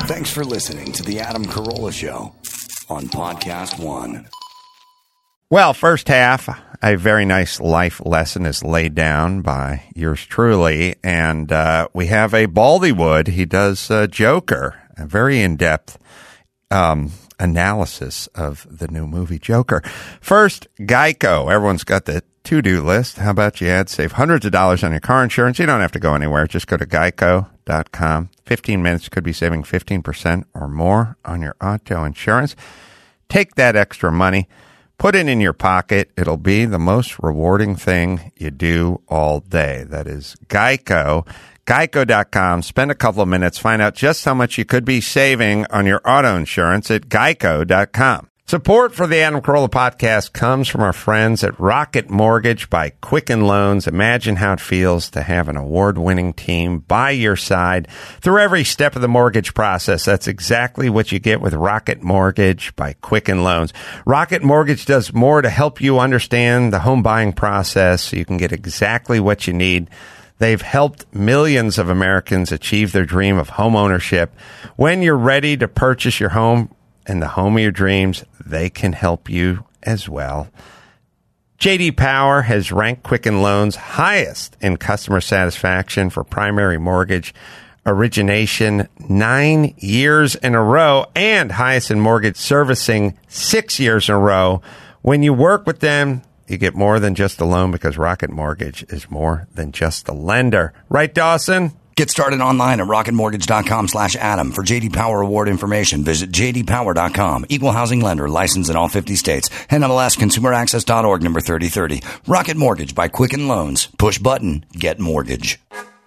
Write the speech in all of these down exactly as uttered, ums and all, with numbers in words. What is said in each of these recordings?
Thanks for listening to the Adam Carolla Show on Podcast One. Well, first half, a very nice life lesson is laid down by yours truly, and uh, we have a Baldywood. He does uh, Joker, a very in-depth um, analysis of the new movie Joker. First, Geico. Everyone's got the to-do list. How about you add, save hundreds of dollars on your car insurance? You don't have to go anywhere. Just go to geico dot com. fifteen minutes could be saving fifteen percent or more on your auto insurance. Take that extra money, put it in your pocket. It'll be the most rewarding thing you do all day. That is Geico. geico dot com. Spend a couple of minutes. Find out just how much you could be saving on your auto insurance at geico dot com. Support for the Adam Carolla podcast comes from our friends at Rocket Mortgage by Quicken Loans. Imagine how it feels to have an award-winning team by your side through every step of the mortgage process. That's exactly what you get with Rocket Mortgage by Quicken Loans. Rocket Mortgage does more to help you understand the home buying process so you can get exactly what you need. They've helped millions of Americans achieve their dream of home ownership. When you're ready to purchase your home and the home of your dreams, they can help you as well. J D Power has ranked Quicken Loans highest in customer satisfaction for primary mortgage origination nine years in a row and highest in mortgage servicing six years in a row. When you work with them, you get more than just a loan because Rocket Mortgage is more than just a lender. Right, Dawson? Get started online at rocket mortgage dot com slash Adam. For J D Power award information, visit j d power dot com. Equal housing lender, licensed in all fifty states. N M L S consumer access dot org, number thirty thirty. Rocket Mortgage by Quicken Loans. Push button, get mortgage.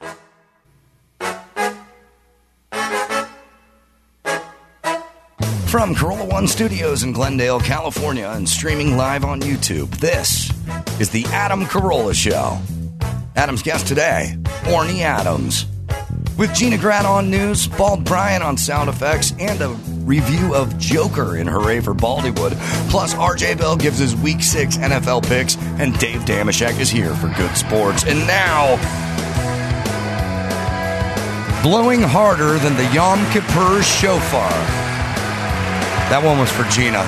From Carolla One Studios in Glendale, California, and streaming live on YouTube, this is the Adam Carolla Show. Adam's guest today, Orny Adams. With Gina Grant on news, Bald Brian on sound effects, and a review of Joker in Hooray for Baldywood. Plus, R J Bell gives his Week six N F L picks, and Dave Damashek is here for good sports. And now, blowing harder than the Yom Kippur shofar. That one was for Gina.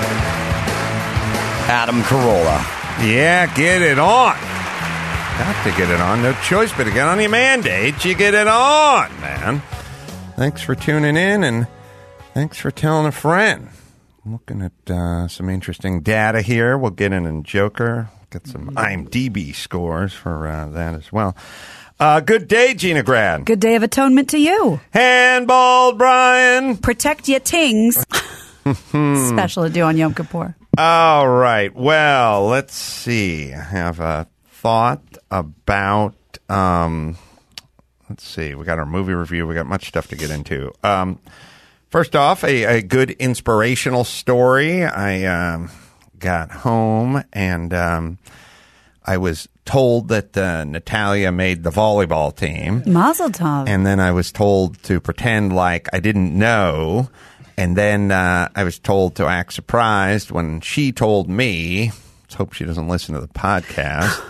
Adam Carolla. Yeah, get it on. Got to get it on. No choice but to get on your mandate. You get it on, man. Thanks for tuning in, and thanks for telling a friend. I'm looking at uh, some interesting data here. We'll get in in Joker. Get some I M D B scores for uh, that as well. Uh, good day, Gina Grad. Good day of atonement to you. Handball, Brian. Protect your tings. Special to do on Yom Kippur. All right. Well, let's see. I have a thought about, um, let's see, we got our movie review. We got much stuff to get into. Um, first off, a, a good inspirational story. I um, got home and um, I was told that uh, Natalia made the volleyball team. Mazel tov. And then I was told to pretend like I didn't know. And then uh, I was told to act surprised when she told me. Let's hope she doesn't listen to the podcast.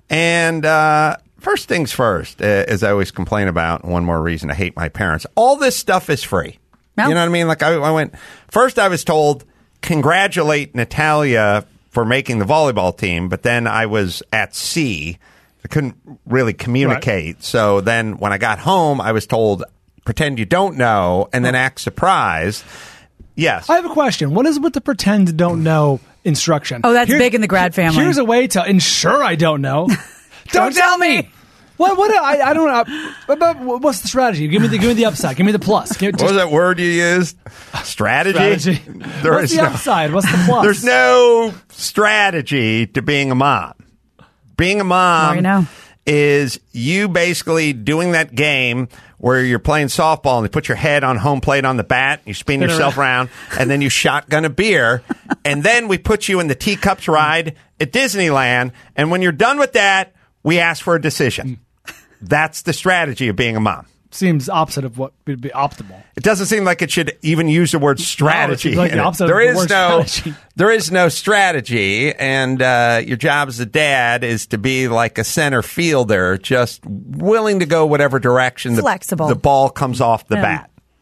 And uh, first things first, uh, as I always complain about, one more reason to hate my parents, all this stuff is free. No. You know what I mean? Like I, I went, first I was told, congratulate Natalia for making the volleyball team, but then I was at sea. I couldn't really communicate. Right. So then when I got home, I was told, pretend you don't know, and then act surprised. Yes. I have a question. What is with the pretend don't know instruction? Oh, that's here's, big in the Grad family. Here's a way to ensure I don't know. don't, don't tell me. What? What? I, I don't know. But what's the strategy? Give me the give me the upside. Give me the plus. Give, what was that word you used? Strategy. strategy. There what's is the no, upside? What's the plus? There's no strategy to being a mom. Being a mom I know. is you basically doing that game where you're playing softball and you put your head on home plate on the bat, you spin yourself around, and then you shotgun a beer, and then we put you in the teacups ride at Disneyland, and when you're done with that, we ask for a decision. That's the strategy of being a mom. Seems opposite of what would be optimal. It doesn't seem like it should even use the word strategy. No, like the opposite there of the is word no, strategy. There is no strategy, and uh, your job as a dad is to be like a center fielder, just willing to go whatever direction the, Flexible. the ball comes off the yeah. bat.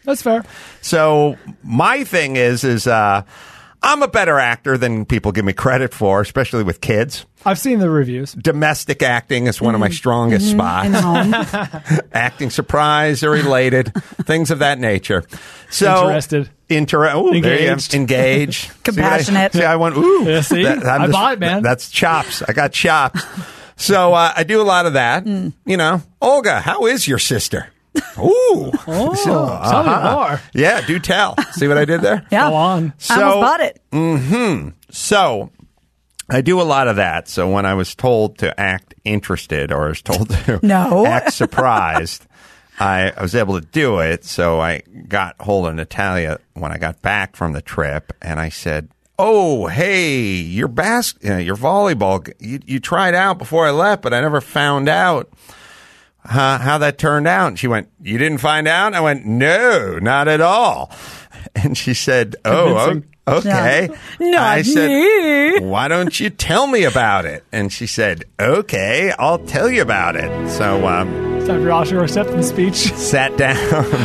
That's fair. So my thing is, is uh, I'm a better actor than people give me credit for, especially with kids. I've seen the reviews. Domestic acting is one of my strongest spots. In the home. Acting surprise or elated, things of that nature. So Interested. Inter- ooh, there you go. Engaged. Engage. Compassionate. See, I, see, I went, ooh. Yeah, see? I'm I bought it, man. That's chops. I got chops. So uh, I do a lot of that. Mm. You know, Olga, how is your sister? Ooh. Oh, So, tell me uh-huh. more. Yeah, do tell. See what I did there? Yeah. Go on. I So, almost bought it. Mm-hmm. So I do a lot of that. So when I was told to act interested or I was told to No. act surprised, I, I was able to do it. So I got hold of Natalia when I got back from the trip, and I said, "Oh, hey, your bas- uh, your volleyball, you, you tried out before I left, but I never found out uh, how that turned out." And she went, "You didn't find out?" I went, "No, not at all." And she said, "Oh, Convincing. o- okay." Not I said, me. "Why don't you tell me about it?" And she said, "Okay, I'll tell you about it." So um, It's time for your Oscar acceptance speech. sat down,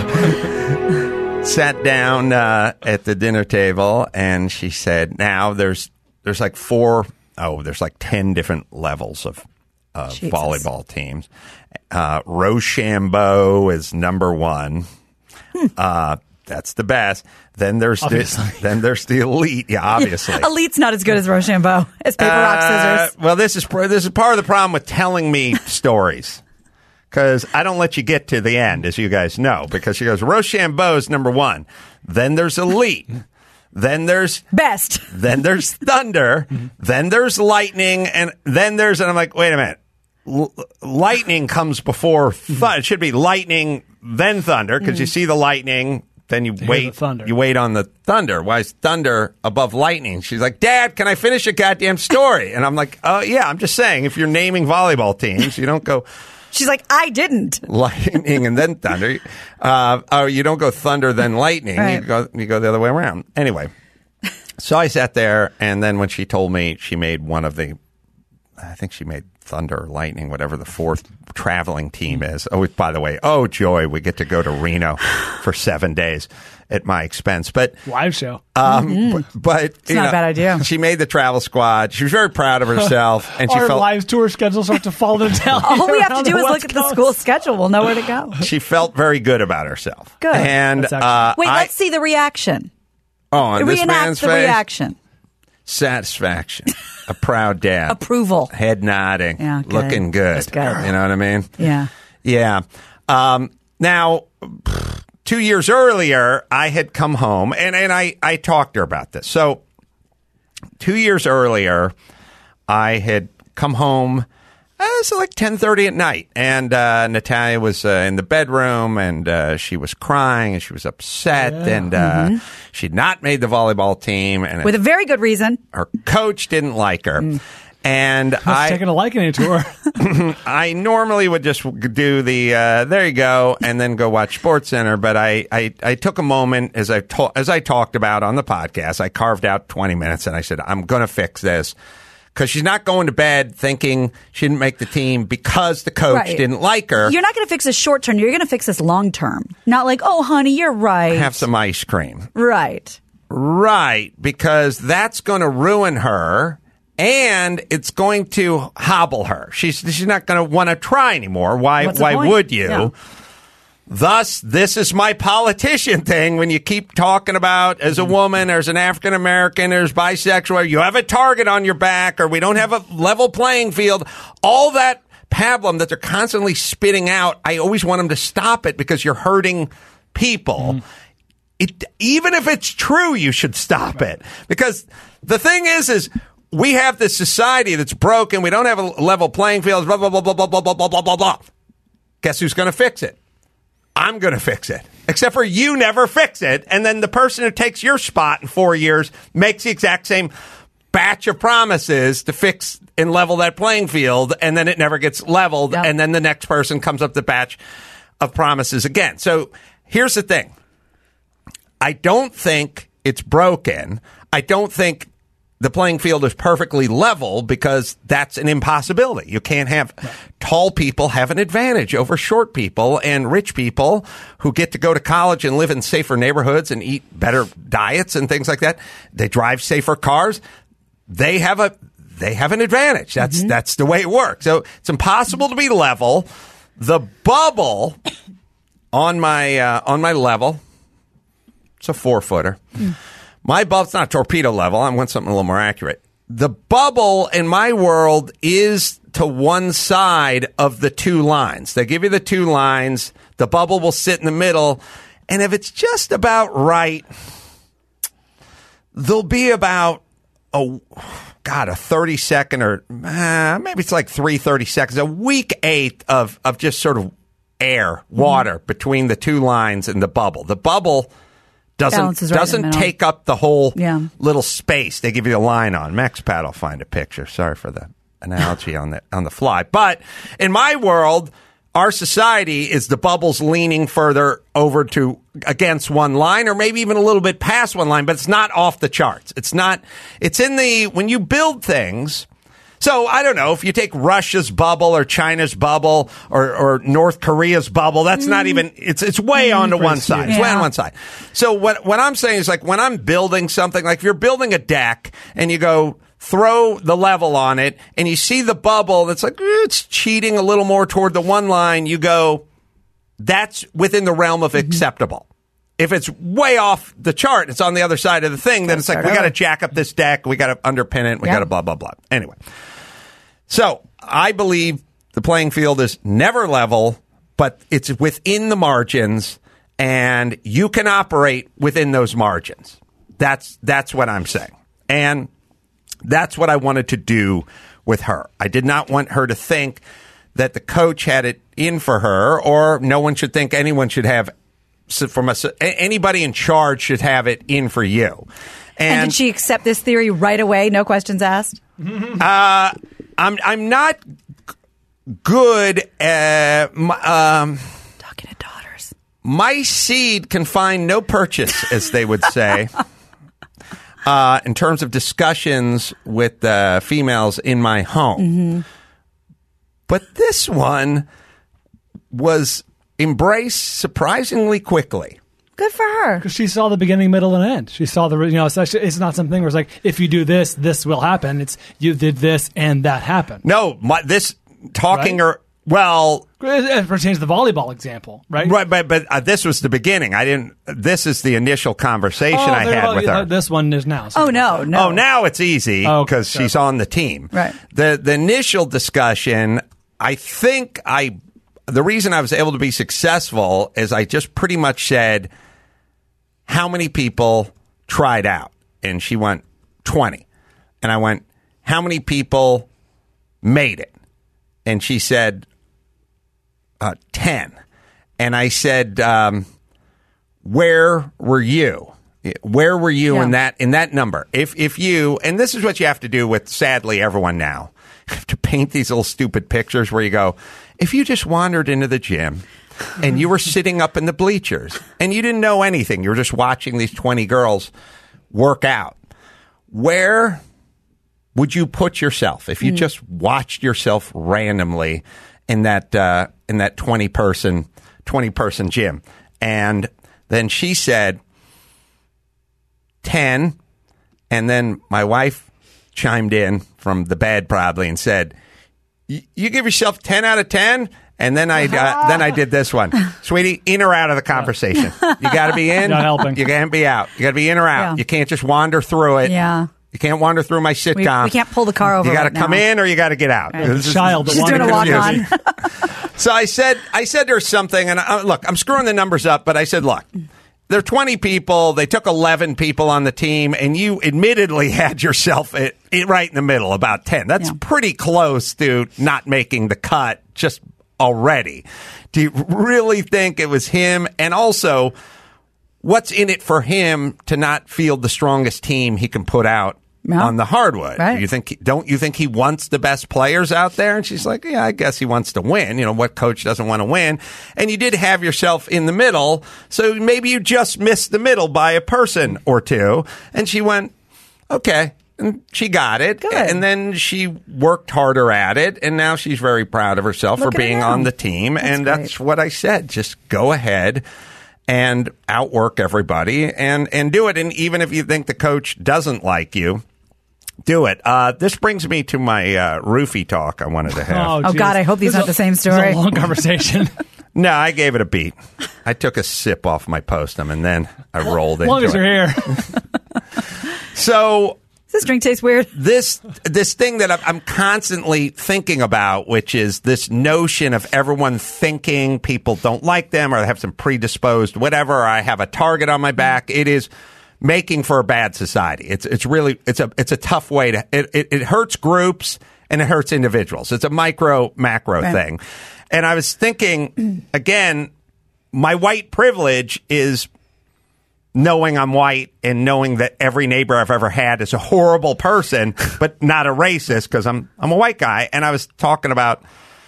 sat down uh, at the dinner table, and she said, "Now there's there's like four, oh, there's like ten different levels of uh, Jesus. volleyball teams. Uh, Rochambeau is number one. Uh, that's the best. Then there's Obviously. the, then there's the elite. Yeah, obviously. Elite's not as good as Rochambeau. It's paper, rock, Uh, scissors. well, this is pr- this is part of the problem with telling me stories, because I don't let you get to the end, as you guys know. Because she goes, Rochambeau is number one. Then there's elite. Then there's Best. then there's thunder. Then there's lightning, and then there's and I'm like, wait a minute. L- lightning comes before thunder. It should be lightning, then thunder, because you see the lightning. Then you hear wait. the thunder. You wait on the thunder. Why is thunder above lightning? She's like, "Dad, can I finish a goddamn story?" And I'm like, "Oh yeah, I'm just saying. If you're naming volleyball teams, you don't go She's like, I didn't. lightning and then thunder. Uh, or you don't go thunder then lightning. Right. You go you go the other way around. Anyway, so I sat there, and then when she told me she made one of the, I think she made thunder or lightning, whatever the fourth traveling team is. Oh, by the way, oh joy, we get to go to Reno for seven days at my expense. But Live show. um, but, but it's not a bad idea. She made the travel squad. She was very proud of herself, and she Our felt live tour schedules start to fall to down. All we have to around do the is look West at the Coast. school schedule. We'll know where to go. she felt very good about herself. Good. And That's actually- uh, Wait, I, let's see the reaction. oh, on this Reenact man's the face, reaction. satisfaction, a proud dad, Approval. head nodding, Yeah, good. looking good. That's good. You know what I mean? Yeah. Yeah. Um, now, two years earlier, I had come home, and, and I, I talked to her about this. So, two years earlier, I had come home. Uh, so like ten thirty at night, and uh, Natalia was uh, in the bedroom, and uh, she was crying, and she was upset, and uh, she'd not made the volleyball team, and With a very good reason. her coach didn't like her. And I was I, taking a liking to her. I normally would just do the uh, there you go, and then go watch SportsCenter. But I, I, I took a moment as I to- as I talked about on the podcast. I carved out twenty minutes, and I said, I'm going to fix this. Because she's not going to bed thinking she didn't make the team because the coach Right. didn't like her. You're not going to fix this short term. You're going to fix this long term. Not like, oh, honey, you're right. Have some ice cream. Right. Right, because that's going to ruin her, and it's going to hobble her. She's she's not going to want to try anymore. Why What's the why point? would you? Yeah. Thus, this is my politician thing. When you keep talking about as a woman, or as an African American, or as bisexual, you have a target on your back, or we don't have a level playing field. All that pablum that they're constantly spitting out, I always want them to stop it because you're hurting people. It, even if it's true, you should stop it. Because the thing is, is we have this society that's broken. We don't have a level playing field. Blah, blah, blah, blah, blah, blah, blah, blah, blah, blah, blah. Guess who's going to fix it? I'm going to fix it. Except for you never fix it. And then the person who takes your spot in four years makes the exact same batch of promises to fix and level that playing field. And then it never gets leveled. Yep. And then the next person comes up the batch of promises again. So here's the thing. I don't think it's broken. I don't think the playing field is perfectly level because that's an impossibility. You can't have tall people have an advantage over short people, and rich people who get to go to college and live in safer neighborhoods and eat better diets and things like that. They drive safer cars. They have a they have an advantage. That's mm-hmm. that's the way it works. So it's impossible to be level. The bubble on my uh, on my level, it's a four footer. Mm. My bubble's not torpedo level. I want something a little more accurate. The bubble in my world is to one side of the two lines. They give you the two lines. The bubble will sit in the middle. And if it's just about right, there'll be about, a, God, a thirty second or uh, maybe it's like three thirty seconds, a weak eighth of, of just sort of air, water mm-hmm. between the two lines and the bubble. The bubble doesn't right doesn't take up the whole yeah. little space they give you a line on. MaxPad will find a picture. Sorry for the analogy on the on the fly. But in my world, our society is the bubbles leaning further over to against one line, or maybe even a little bit past one line, but it's not off the charts. It's not. It's in the when you build things. So, I don't know, if you take Russia's bubble or China's bubble or, or North Korea's bubble, that's mm. not even, it's it's way mm, onto one side. It's yeah. way on one side. So, what, what I'm saying is, like, when I'm building something, like if you're building a deck and you go throw the level on it and you see the bubble that's like, eh, it's cheating a little more toward the one line, you go, that's within the realm of mm-hmm. acceptable. If it's way off the chart, it's on the other side of the thing, then it's like, we got to jack up this deck, we got to underpin it, we yep. got to blah, blah, blah. Anyway. So, I believe the playing field is never level, but it's within the margins, and you can operate within those margins. That's that's what I'm saying. And that's what I wanted to do with her. I did not want her to think that the coach had it in for her, or no one should think anyone should have from us, anybody in charge should have it in for you. And, and did she accept this theory right away? No questions asked? Uh, I'm I'm not good at um, talking to daughters. My seed can find no purchase, as they would say, uh, in terms of discussions with uh, females in my home. Mm-hmm. But this one was embraced surprisingly quickly. Good for her. Because she saw the beginning, middle, and end. She saw the, you know, it's, actually, it's not something where it's like, if you do this, this will happen. It's, you did this, and that happened. No, my, this talking right? or, well. It pertains to the volleyball example, right? Right, but, but uh, this was the beginning. I didn't, this is the initial conversation oh, I had well, with her. This one is now. Oh, no, no. Oh, now it's easy because oh, okay, she's on the team. Right. The, the initial discussion, I think I, the reason I was able to be successful is I just pretty much said, how many people tried out? And she went, twenty. And I went, how many people made it? And she said, uh, ten. And I said, um, where were you? Where were you yeah. in that in that number? If if you, and this is what you have to do with, sadly, everyone now. You have to paint these little stupid pictures where you go, if you just wandered into the gym and you were sitting up in the bleachers and you didn't know anything, you were just watching these twenty girls work out, where would you put yourself if you mm. just watched yourself randomly in that uh, in that twenty person gym? And then she said ten, and then my wife chimed in from the bed probably and said, you give yourself ten out of ten? And then I uh, then I did this one. Sweetie, in or out of the conversation? You got to be in. Not helping. You can't be out. You got to be in or out. Yeah. You can't just wander through it. Yeah. You can't wander through my sitcom. We, we can't pull the car over. You got to right come now. in or you got to get out. Right. This child. Is, she's doing a walk on. So I said, I said there's something, and I, look, I'm screwing the numbers up, but I said, look, there are twenty people. They took eleven people on the team, and you admittedly had yourself at, at right in the middle, about ten. That's yeah. pretty close to not making the cut just already. Do you really think it was him? And also, what's in it for him to not field the strongest team he can put out no. on the hardwood? Right. Do you think? Don't you think he wants the best players out there? And she's like, yeah, I guess he wants to win. You know, what coach doesn't want to win? And you did have yourself in the middle, so maybe you just missed the middle by a person or two. And she went, okay. And she got it. Good. And then she worked harder at it. And now she's very proud of herself Look for at her being now. on the team. That's and great. that's what I said. Just go ahead and outwork everybody and, and do it. And even if you think the coach doesn't like you, do it. Uh, this brings me to my uh, roofie talk I wanted to have. Oh, geez. God, I hope these This aren't is the same a- this is story. a long conversation. No, I gave it a beat. I took a sip off my Postum and then I rolled As long into as it. you're here. So This drink tastes weird. this this thing that I'm- I'm constantly thinking about, which is this notion of everyone thinking people don't like them or they have some predisposed whatever, or I have a target on my back. It is making for a bad society. It's it's really it's a it's a tough way to it it, it hurts groups and it hurts individuals. It's a micro macro Right. thing. And I was thinking again, my white privilege is knowing I'm white and knowing that every neighbor I've ever had is a horrible person, but not a racist because I'm I'm a white guy. And I was talking about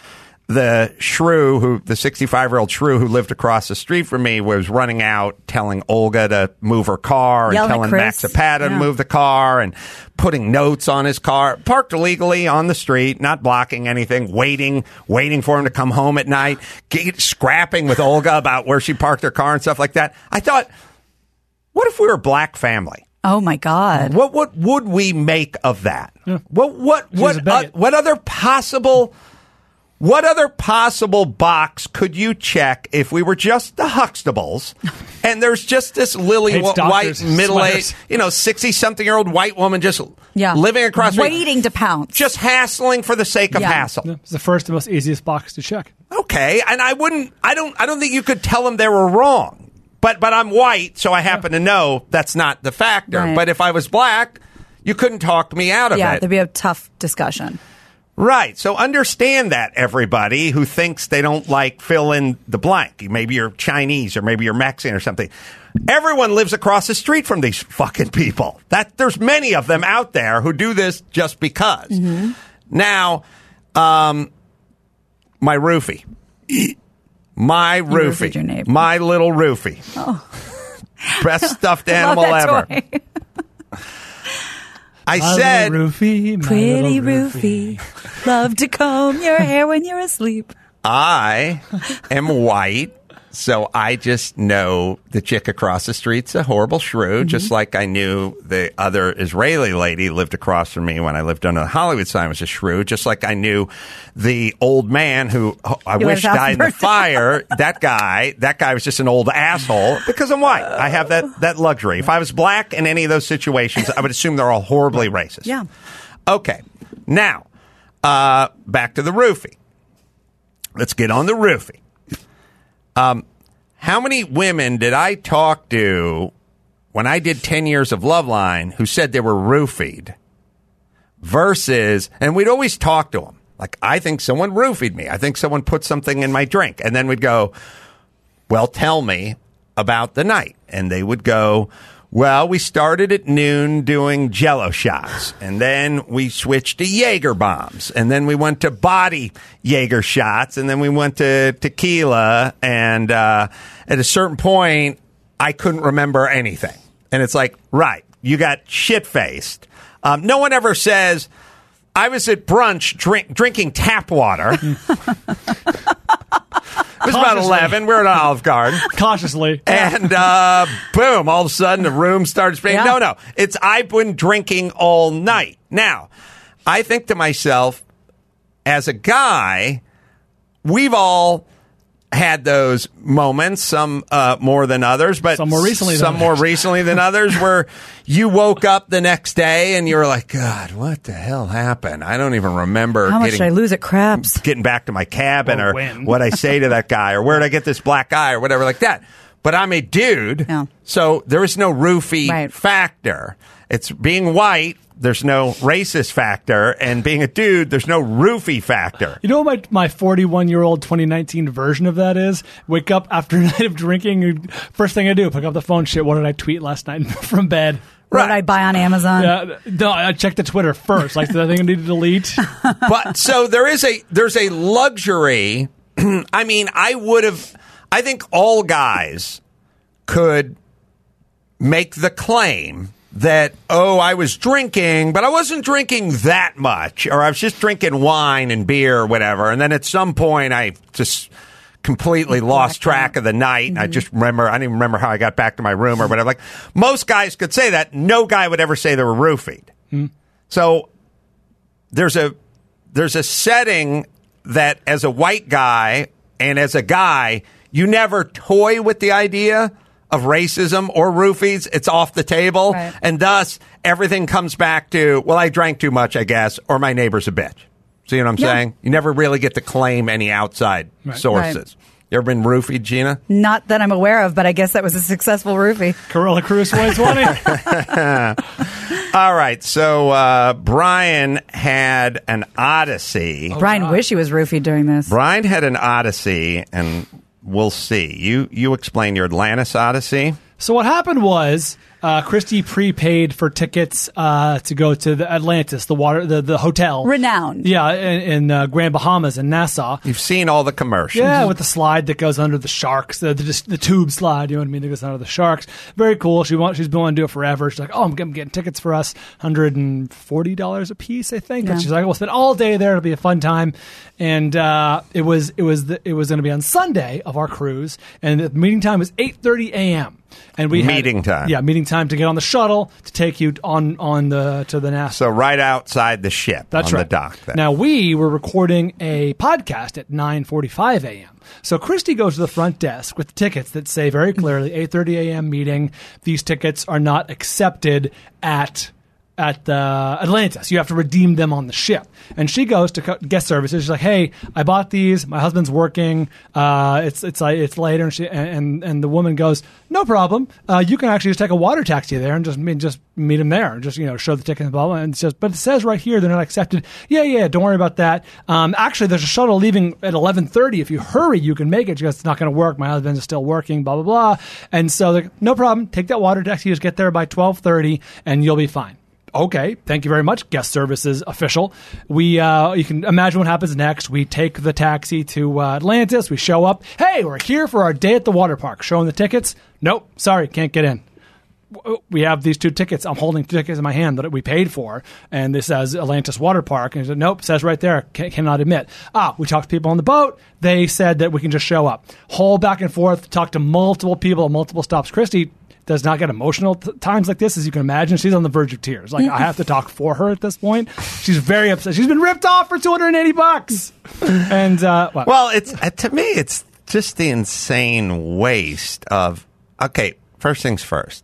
the shrew, who the sixty-five-year-old shrew who lived across the street from me, was running out telling Olga to move her car and Yelling at telling Chris. Max Zapata to Yeah. move the car and putting notes on his car, parked illegally on the street, not blocking anything, waiting, waiting for him to come home at night, get, scrapping with Olga about where she parked her car and stuff like that. I thought, what if we were a black family? Oh, my God. What what would we make of that? What what She's a what uh, bigot. what other possible what other possible box could you check if we were just the Huxtables and there's just this lily Hates wh- white doctors, middle aged, sweaters. you know, sixty something year old white woman just Yeah. living across the street, Waiting to pounce. just hassling for the sake of Yeah. hassle. It's the first and most easiest box to check. Okay, and I wouldn't I don't I don't think you could tell them they were wrong. But but I'm white, so I happen to know that's not the factor. Right. But if I was black, you couldn't talk me out of yeah, it. there'd be a tough discussion. Right. So understand that, everybody who thinks they don't like fill in the blank. Maybe you're Chinese or maybe you're Mexican or something. Everyone lives across the street from these fucking people. That there's many of them out there who do this just because. Mm-hmm. Now, um, my roofie. My roofied roofie. your neighbor. My little roofie. Oh. Best stuffed Love animal that ever. toy. I My said, little roofie, my Pretty little roofie. Love to comb your hair when you're asleep. I am white, so I just know the chick across the street's a horrible shrew, just like I knew the other Israeli lady lived across from me when I lived under the Hollywood sign was a shrew, just like I knew the old man who oh, I You wish let his house died in the burn down. fire, that guy, that guy was just an old asshole because I'm white. I have that, that luxury. If I was black in any of those situations, I would assume they're all horribly racist. Yeah. Okay. Now, uh, back to the roofie. Let's get on the roofie. Um, how many women did I talk to when I did ten years of Loveline who said they were roofied versus, and we'd always talk to them. Like, I think someone roofied me. I think someone put something in my drink. And then we'd go, well, tell me about the night. And they would go, well, we started at noon doing Jello shots, and then we switched to Jaeger bombs, and then we went to body Jaeger shots, and then we went to tequila, and uh, at a certain point, I couldn't remember anything. And it's like, right, you got shit-faced. Um, no one ever says, I was at brunch drink, drinking tap water. It was about Cautiously. eleven. We were at Olive Garden. Cautiously. And uh, boom, all of a sudden the room starts being. Yeah. No, no. It's I've been drinking all night. Now, I think to myself, as a guy, we've all had those moments, some uh, more than others, but Some more recently than some more others. recently than others, where you woke up the next day and you were like, God, what the hell happened? I don't even remember How much getting did I lose at craps? getting back to my cabin Or or when. what I say to that guy or where did I get this black eye or whatever like that. But I'm a dude, Yeah. so there is no roofie Right. factor. It's being white, there's no racist factor, and being a dude, there's no roofie factor. You know what my my forty-one-year-old twenty nineteen version of that is? Wake up after a night of drinking, and first thing I do, pick up the phone, shit, what did I tweet last night from bed? What Right. did I buy on Amazon? Yeah, no, I checked the Twitter first. Like, the thing I need to delete. But so there is a there's a luxury. I mean, I would have. I think all guys could make the claim that, oh, I was drinking, but I wasn't drinking that much, or I was just drinking wine and beer or whatever. And then at some point, I just completely lost track of the night. Mm-hmm. I just remember, I don't even remember how I got back to my room or whatever. Like, most guys could say that. No guy would ever say they were roofied. Mm-hmm. So there's a there's a setting that as a white guy and as a guy, you never toy with the idea of racism or roofies. It's off the table. Right. And thus, everything comes back to, well, I drank too much, I guess, or my neighbor's a bitch. See what I'm yeah. saying? You never really get to claim any outside right. sources. Right. You ever been roofied, Gina? Not that I'm aware of, but I guess that was a successful roofie. Corolla Cruise twenty twenty. All right. So uh, Brian had an odyssey. Oh, Brian God. wish he was roofied during this. Brian had an odyssey, and we'll see. You you explain your Atlantis odyssey. So what happened was uh, Christy prepaid for tickets uh, to go to the Atlantis, the water, the, the hotel, renowned. Yeah, in, in uh, Grand Bahamas in Nassau. You've seen all the commercials. Yeah, with the slide that goes under the sharks, the, the, the tube slide. You know what I mean? That goes under the sharks. Very cool. She want, she's been wanting to do it forever. She's like, oh, I'm getting, getting tickets for us, one hundred forty dollars a piece, I think. Yeah. And she's like, we'll spend all day there. It'll be a fun time. And uh, it was it was the, it was going to be on Sunday of our cruise, and the meeting time was eight thirty a.m. And we meeting had, time. Yeah, meeting time to get on the shuttle to take you on on the to the Nassau. So right outside the ship. That's on right. the dock. Then. Now we were recording a podcast at nine forty-five a.m. So Christy goes to the front desk with tickets that say very clearly eight thirty a.m. meeting. These tickets are not accepted at at the Atlantis. You have to redeem them on the ship. And she goes to guest services. She's like, "Hey, I bought these. My husband's working. Uh, it's it's like it's later." And she and and the woman goes, "No problem. Uh, you can actually just take a water taxi there and just just meet him there. And just you know show the ticket and blah blah." And it's just, but it says right here they're not accepted. Yeah, yeah. Don't worry about that. Um, actually, there's a shuttle leaving at eleven thirty. If you hurry, you can make it. She goes, "It's not going to work. My husband's still working." Blah blah blah. And so they're like, "No problem. Take that water taxi. Just get there by twelve thirty, and you'll be fine." Okay, thank you very much, guest services official. We, uh, you can imagine what happens next. We take the taxi to uh, Atlantis. We show up. Hey, we're here for our day at the water park. Showing the tickets. Nope, sorry, can't get in. We have these two tickets. I'm holding two tickets in my hand that we paid for, and this says Atlantis Water Park. And he said, nope, says right there, can, cannot admit. Ah, we talked to people on the boat. They said that we can just show up. Whole back and forth, talk to multiple people, multiple stops. Christy does not get emotional t- times like this, as you can imagine. She's on the verge of tears. Like, I have to talk for her at this point. She's very upset. She's been ripped off for two hundred eighty bucks. And, uh, well, well it's, uh, to me, it's just the insane waste of, okay, first things first.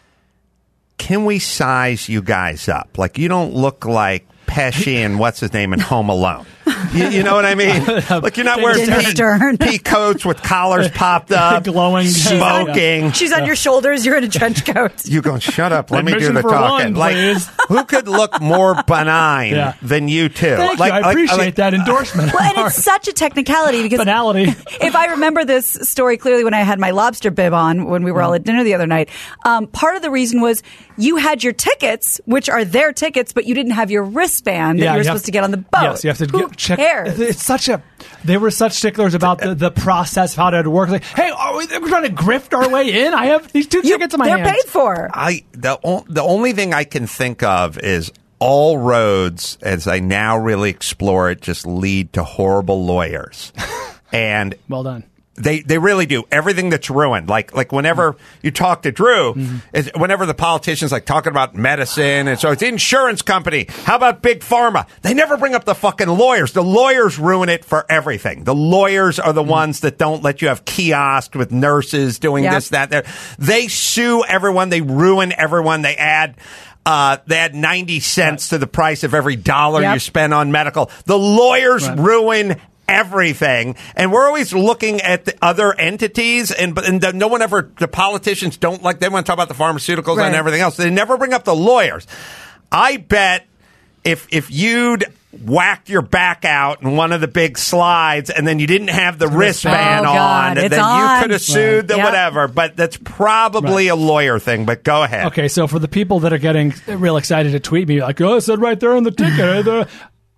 Can we size you guys up? Like, you don't look like Pesci and what's his name in Home Alone. You, you know what I mean? Like, you're not wearing pea, pea coats with collars popped up, glowing, smoking. She's on your shoulders. You're in a trench coat. You going, shut up. Let Admission me do the talking. One, like, who could look more benign yeah. than you two? Thank like, you. I like, appreciate like, that endorsement. Well, and it's such a technicality because finality. If I remember this story clearly, when I had my lobster bib on when we were all at dinner the other night, um, part of the reason was you had your tickets, which are their tickets, but you didn't have your wristband that yeah, you were you supposed have, to get on the boat. Yes, you have to Who get, check. cares? It's such a. They were such sticklers about the, the process of how to work. Like, hey, are we, we're trying to grift our way in. I have these two you, tickets in my they're hand. They're paid for. I the o- the only thing I can think of is all roads, as I now really explore it, just lead to horrible lawyers. And well done. They they really do. Everything that's ruined. Like like whenever you talk to Drew, mm-hmm. it's, whenever the politicians like talking about medicine, and so it's insurance company. How about big pharma? They never bring up the fucking lawyers. The lawyers ruin it for everything. The lawyers are the mm-hmm. ones that don't let you have kiosks with nurses doing yep. this, that, there. They sue everyone. They ruin everyone. They add Uh, they add ninety cents right. to the price of every dollar yep. you spend on medical. The lawyers right. ruin everything, and we're always looking at the other entities, and but and the, no one ever, the politicians don't like, they want to talk about the pharmaceuticals right. and everything else. They never bring up the lawyers. I bet if if you'd whacked your back out in one of the big slides and then you didn't have the wristband oh, on, then on. you could have sued right. the yep. whatever, but that's probably right. a lawyer thing, but go ahead. Okay, so for the people that are getting real excited to tweet me, like, oh, it said right there on the ticket.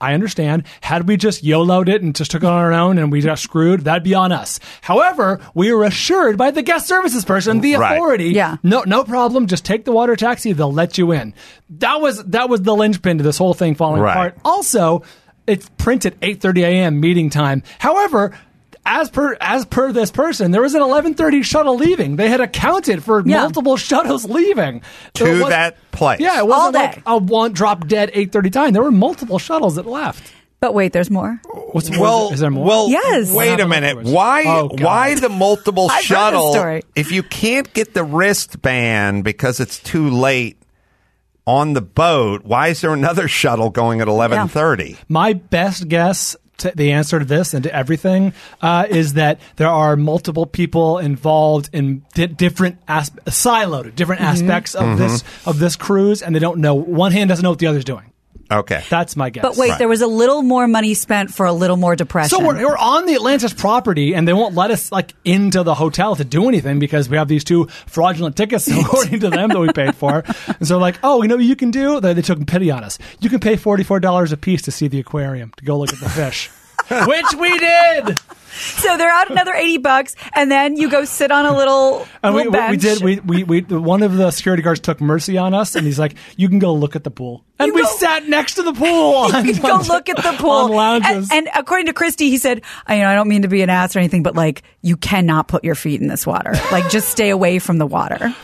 I understand. Had we just YOLO'd it and just took it on our own and we got screwed, that'd be on us. However, we were assured by the guest services person, the Right. authority, Yeah. no, no problem. Just take the water taxi. They'll let you in. That was that was the linchpin to this whole thing falling Right. apart. Also, it's printed eight thirty a.m. meeting time. However, as per as per this person, there was an eleven thirty shuttle leaving. They had accounted for Yeah. multiple shuttles leaving To So it was- that place. Yeah, it All wasn't day. like a one drop dead eight thirty time. There were multiple shuttles that left. But wait, there's more. What's Well, is there more? well, Yes. wait a happened minute. afterwards? Why? Oh, God. why the multiple I've heard this shuttle? story. If you can't get the wristband because it's too late on the boat, why is there another shuttle going at eleven thirty? My best guess, to the answer to this and to everything, uh, is that there are multiple people involved in di- different as- siloed, different Mm-hmm. aspects of Mm-hmm. this of this cruise, and they don't know. One hand doesn't know what the other's doing. Okay. That's my guess. But wait, Right. there was a little more money spent for a little more depression. So we're, we're on the Atlantis property, and they won't let us like into the hotel to do anything because we have these two fraudulent tickets, according to them, that we paid for. And so, like, oh, you know what you can do? They, they took pity on us. You can pay forty-four dollars a piece to see the aquarium, to go look at the fish, which we did. So they're out another eighty bucks, and then you go sit on a little, And we, little we, bench. we did. We, we, we, one of the security guards took mercy on us, and he's like, "You can go look at the pool." And You we go- sat next to the pool. On, You can go on- look at the pool. on lounges. And, and according to Christy, he said, I, you know, I don't mean to be an ass or anything, but like, you cannot put your feet in this water. Like, just stay away from the water.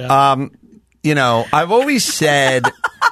You know, I've always said,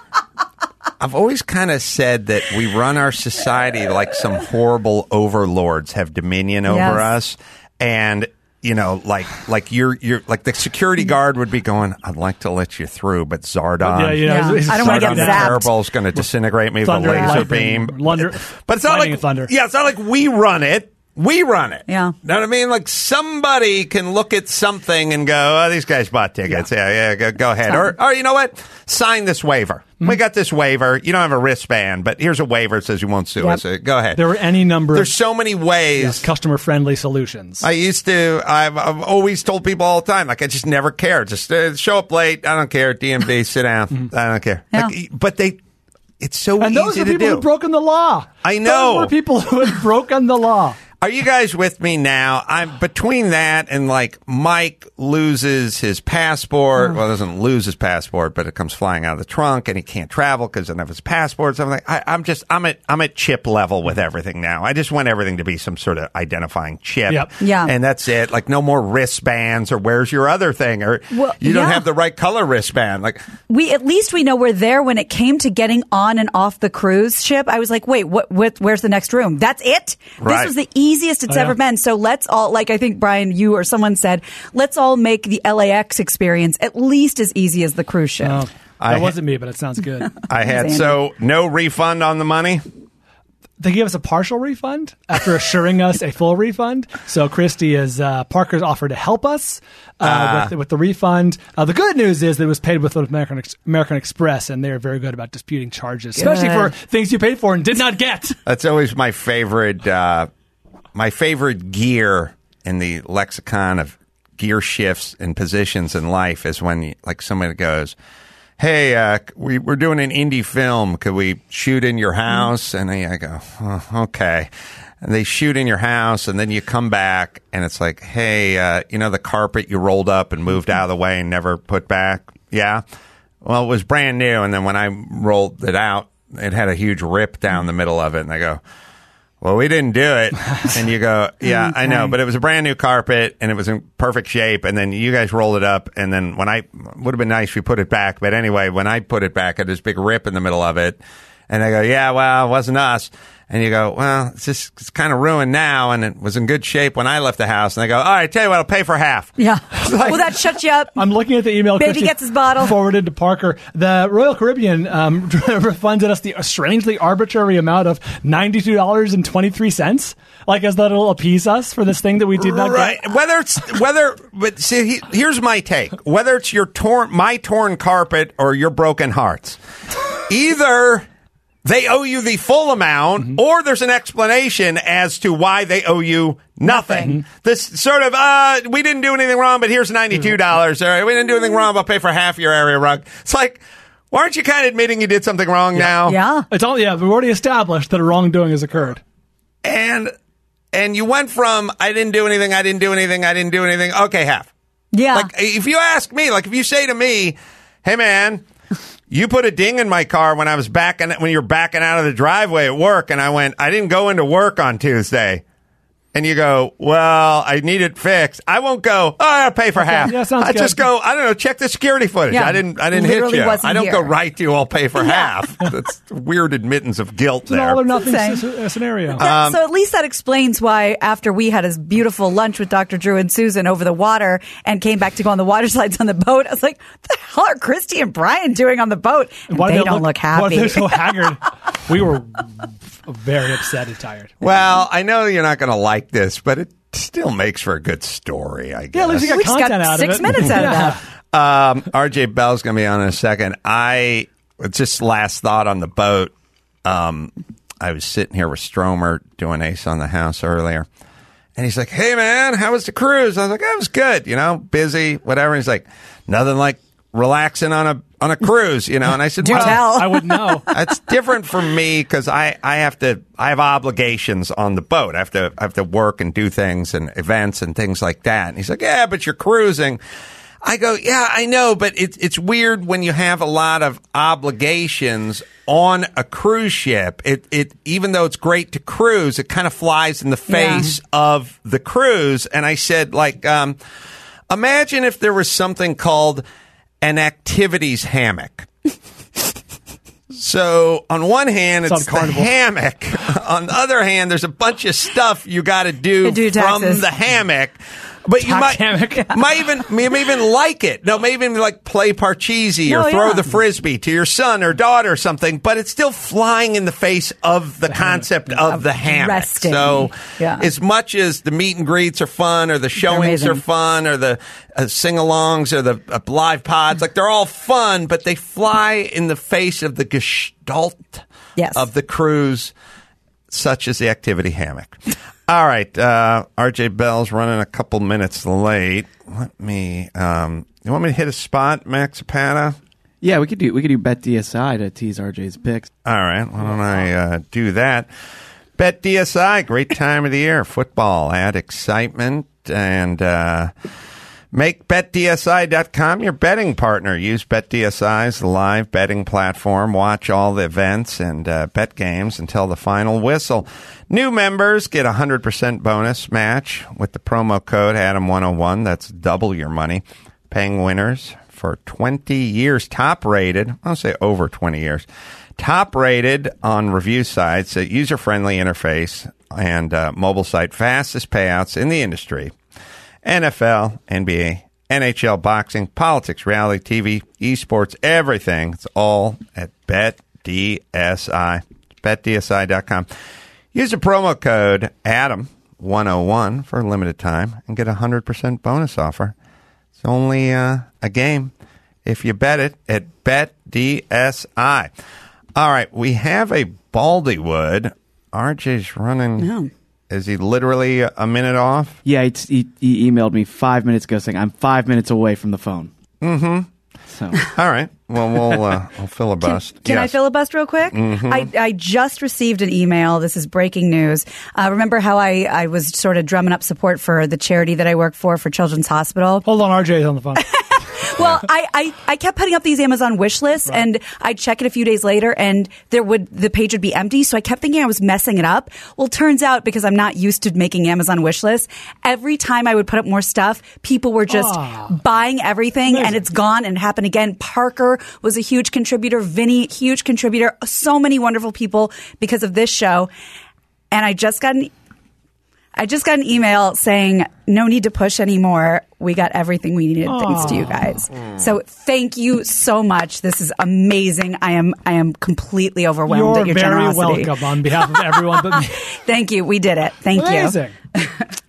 I've always kind of said that we run our society like some horrible overlords have dominion over Yes. us. And, you know, like, like you're, you're, like the security guard would be going, I'd like to let you through, but Zardon. Yeah, you know, Yeah. he's- I don't wanna Zardon get the zapped. Terrible is going to disintegrate me Thunder, with a laser lightning, beam. Thunder, But it's not lightning like and thunder. Yeah, it's not like we run it. We run it. Yeah. Know what I mean? Like somebody can look at something and go, "Oh, these guys bought tickets. Yeah, yeah, go, go ahead." Or, or you know what? Sign this waiver. Mm-hmm. We got this waiver. You don't have a wristband, but here's a waiver that says you won't sue Yep. us. Uh, Go ahead. There were any number There's of so many ways. customer friendly solutions. I used to. I've, I've always told people all the time, like I just never care. Just uh, show up late. I don't care. D M V, sit down. I don't care. Yeah. Like, but they, it's so and those easy are to people do. who've broken the law. I know. Those were people who had broken the law. Are you guys with me now? I'm between that and like Mike loses his passport. Well, doesn't lose his passport, but it comes flying out of the trunk, and he can't travel because he doesn't have his passport. So I'm like, I, I'm just, I'm at, I'm at chip level with everything now. I just want everything to be some sort of identifying chip. Yep. Yeah. And that's it. Like no more wristbands or where's your other thing or Well, you don't yeah. have the right color wristband. Like We at least we know we're there when it came to getting on and off the cruise ship. I was like, wait, what? what where's the next room? That's it. Right. This was the easiest it's Oh, yeah. ever been. So let's all, like I think Brian, you or someone said, let's all make the L A X experience at least as easy as the cruise ship. Oh, that I ha- wasn't me, but it sounds good. I had Andy. so no refund on the money. They gave us a partial refund after assuring us a full refund. So Christy is uh, Parker's offered to help us uh, Ah. with, with the refund. Uh, the good news is that it was paid with American Ex- American Express, and they are very good about disputing charges, especially for Good. things you paid for and did not get. That's always my favorite. Uh, my favorite gear in the lexicon of gear shifts and positions in life is when, you, like, somebody goes, "Hey, uh, we, we're doing an indie film. Could we shoot in your house?" And I, I go, oh, "Okay." And they shoot in your house, and then you come back, and it's like, "Hey, uh, you know the carpet you rolled up and moved out of the way and never put back? Yeah. Well, it was brand new, and then when I rolled it out, it had a huge rip down the middle of it." And I go, "Well, we didn't do it." And you go, "Yeah, I know, but it was a brand new carpet and it was in perfect shape. And then you guys rolled it up. And then when I, would have been nice if you put it back. But anyway, when I put it back, I had this big rip in the middle of it." And I go, "Yeah, well, it wasn't us." And you go, "Well, it's just, it's kind of ruined now. And it was in good shape when I left the house." And I go, "All right, tell you what, I'll pay for half." Yeah. Well, that shuts you up. I'm looking at the email. Baby Christy gets his bottle. Forwarded to Parker. The Royal Caribbean um, refunded us the strangely arbitrary amount of ninety-two dollars and twenty-three cents. Like, as though it'll appease us for this thing that we did not Right. get. Whether it's whether, but see, he, here's my take. Whether it's your torn, my torn carpet or your broken hearts, either they owe you the full amount, Mm-hmm. or there's an explanation as to why they owe you nothing. Nothing. This sort of, uh, we didn't do anything wrong, but here's ninety-two dollars. All right, we didn't do anything wrong, but I'll pay for half your area rug. It's like, Well, aren't you kind of admitting you did something wrong now? Yeah. It's all, yeah, we've already established that a wrongdoing has occurred. And and you went from, I didn't do anything, I didn't do anything, I didn't do anything. Okay, half. Yeah. Like, if you ask me, like, if you say to me, hey, man, you put a ding in my car when I was backing, when you were backing out of the driveway at work, and I went, I didn't go into work on Tuesday. And you go, well, I need it fixed. I won't go, oh, I'll pay for half. Yeah, sounds I just good. go, I don't know, check the security footage. Yeah. I didn't I didn't Literally hit you. wasn't I don't here. go right to you, I'll pay for half. That's weird admittance of guilt It's an there. all or nothing Same. s- s- scenario. That- Um, so at least that explains why after we had a beautiful lunch with Doctor Drew and Susan over the water and came back to go on the water slides on the boat, I was like, what the hell are Christy and Brian doing on the boat? And Why they do don't look, happy. Why they're so haggard. We were very upset and tired. Well, I know you're not going to like this, but it still makes for a good story, I guess. Yeah, at least you got We just content got out six of it. minutes out of Yeah. that. Um, R J Bell's going to be on in a second. I just last thought on the boat. Um, I was sitting here with Stromer doing Ace on the House earlier, and he's like, "Hey man, how was the cruise?" I was like, "That was good, you know, busy, whatever." He's like, "Nothing like relaxing on a on a cruise, you know." And I said, Do "Well, tell. I would know. It's different for me because I, I have to I have obligations on the boat. I have to I have to work and do things and events and things like that." And he's like, "Yeah, but you're cruising." I go, "Yeah, I know, but it's it's weird when you have a lot of obligations on a cruise ship. It it even though it's great to cruise, it kind of flies in the face of the cruise." And I said, like, um, imagine if there was something called an activities hammock. So on one hand, it's It's the on Carnival. hammock. On the other hand, there's a bunch of stuff you got to do Do from taxes. the hammock. But you Tax might, hammock. might even may may even like it. No, maybe even like play Parcheesi or No, throw yeah. the frisbee to your son or daughter or something. But it's still flying in the face of the, concept of, Of the hammock. resting. So Yeah. as much as the meet and greets are fun or the showings amazing. are fun or the uh, sing-alongs or the uh, live pods, like they're all fun, but they fly in the face of the gestalt Yes. of the cruise, such as the activity hammock. All right, uh, R J Bell's running a couple minutes late. Let me. Um, you want me to hit a spot, Max Zapata? Yeah, we could do we could do Bet D S I to tease R J's picks. All right, why don't I uh, do that? Bet D S I, great time of the year. Football, add excitement, and uh, make Bet D S I dot com your betting partner. Use Bet D S I's live betting platform. Watch all the events and uh, bet games until the final whistle. New members get a one hundred percent bonus match with the promo code Adam one oh one. That's double your money. Paying winners for twenty years. Top rated. I'll say over twenty years. Top rated on review sites. A user-friendly interface and uh, mobile site. Fastest payouts in the industry. N F L, N B A, N H L, boxing, politics, reality T V, esports, everything. It's all at Bet D S I. Bet D S I dot com. Use the promo code Adam one oh one for a limited time and get a one hundred percent bonus offer. It's only uh, a game if you bet it at Bet D S I. All right, we have a Baldywood. R J's running. No. Is he literally a minute off? Yeah, it's, he, he emailed me five minutes ago saying I'm five minutes away from the phone. Mm-hmm. So All right. Well, we'll, uh, we'll filibust. Can I Yes. filibust real quick? Mm-hmm. I, I just received an email. This is breaking news. Uh, remember how I, I was sort of drumming up support for the charity that I work for, for Children's Hospital? Hold on, R J's on the phone. Well, I, I, I kept putting up these Amazon wish lists, and I'd check it a few days later, and there would the page would be empty. So I kept thinking I was messing it up. Well, turns out because I'm not used to making Amazon wish lists, every time I would put up more stuff, people were just Ah. buying everything, and Amazing. it's gone and happened again. Parker was a huge contributor. Vinny, huge contributor. So many wonderful people because of this show, and I just got an. I just got an email saying, no need to push anymore. We got everything we needed thanks to you guys. So thank you so much. This is amazing. I am I am completely overwhelmed You're at your very generosity. welcome on behalf of everyone but me. Thank you. We did it. Thank Amazing. you.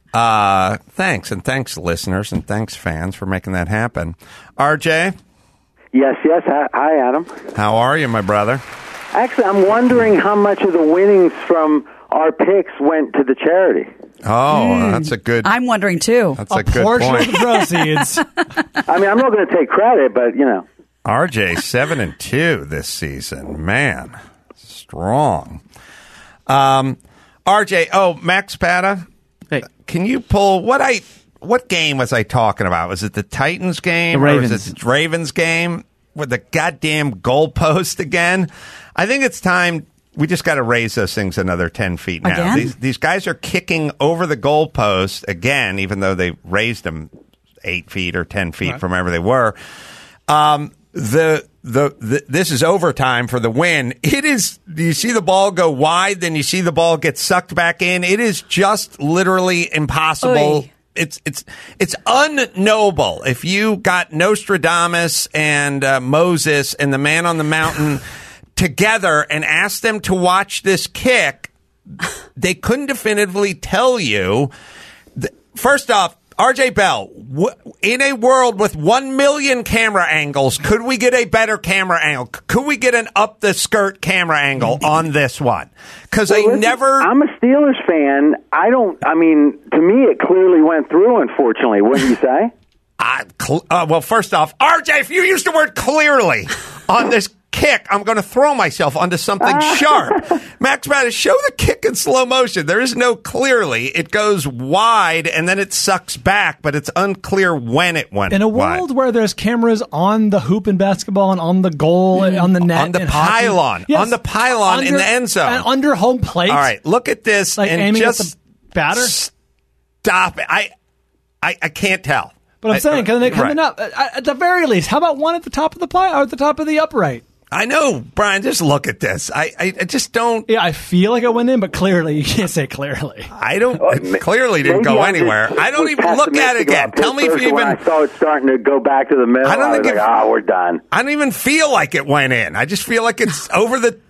Uh, thanks, and thanks, listeners, and thanks, fans, for making that happen. R J, Yes, yes. Hi, hi, Adam. how are you, my brother? Actually, I'm wondering how much of the winnings from our picks went to the charity. Oh, that's a good. I'm wondering too. That's A a good portion point. of the proceeds. I mean, I'm not going to take credit, but, you know. R J seven and two this season. Man, strong. Um, R J, oh Max Pata, Hey. can you pull what I what game was I talking about? Was it the Titans game The Ravens. or was it the Ravens game with the goddamn goalpost again? I think it's time. We just got to raise those things another ten feet now. Again? These these guys are kicking over the goalpost again, even though they raised them eight feet or ten feet Right. from wherever they were. Um, the, the the this is overtime for the win. It is. You see the ball go wide, then you see the ball get sucked back in. It is just literally impossible. Oy. It's it's it's unknowable. If you got Nostradamus and uh, Moses and the Man on the Mountain together and asked them to watch this kick, they couldn't definitively tell you. Th- First off, R J Bell, w- in a world with one million camera angles, could we get a better camera angle? C- Could we get an up the skirt camera angle on this one? Because Well, I listen, never. I'm a Steelers fan. I don't. I mean, to me, it clearly went through. Unfortunately, wouldn't you say? I, cl- uh, well, first off, R J, if you use the word clearly on this kick, I'm going to throw myself onto something sharp. Max Mattis, show the kick in slow motion. There is no clearly. It goes wide and then it sucks back, but it's unclear when it went In a wide. world where there's cameras on the hoop in basketball and on the goal and on the net, On the in hockey- pylon. On the pylon in the end zone. and under home plate. All right, look at this like and aiming just at the batter. stop it. I, I, I can't tell. But I'm I- saying, can they coming right. up at, at the very least? How about one at the top of the ply or at the top of the upright? I know, Brian. Just look at this. I, I, I just don't. Yeah, I feel like it went in, but clearly you can't say clearly. I don't. Oh, It ma- clearly didn't maybe go I'm anywhere. just- I don't was even look at it pessimistic again. about Tell me if Pittsburgh, you so when even. I saw it starting to go back to the middle. I don't I think was if- like, ah, we're done. I don't even feel like it went in. I just feel like it's over the.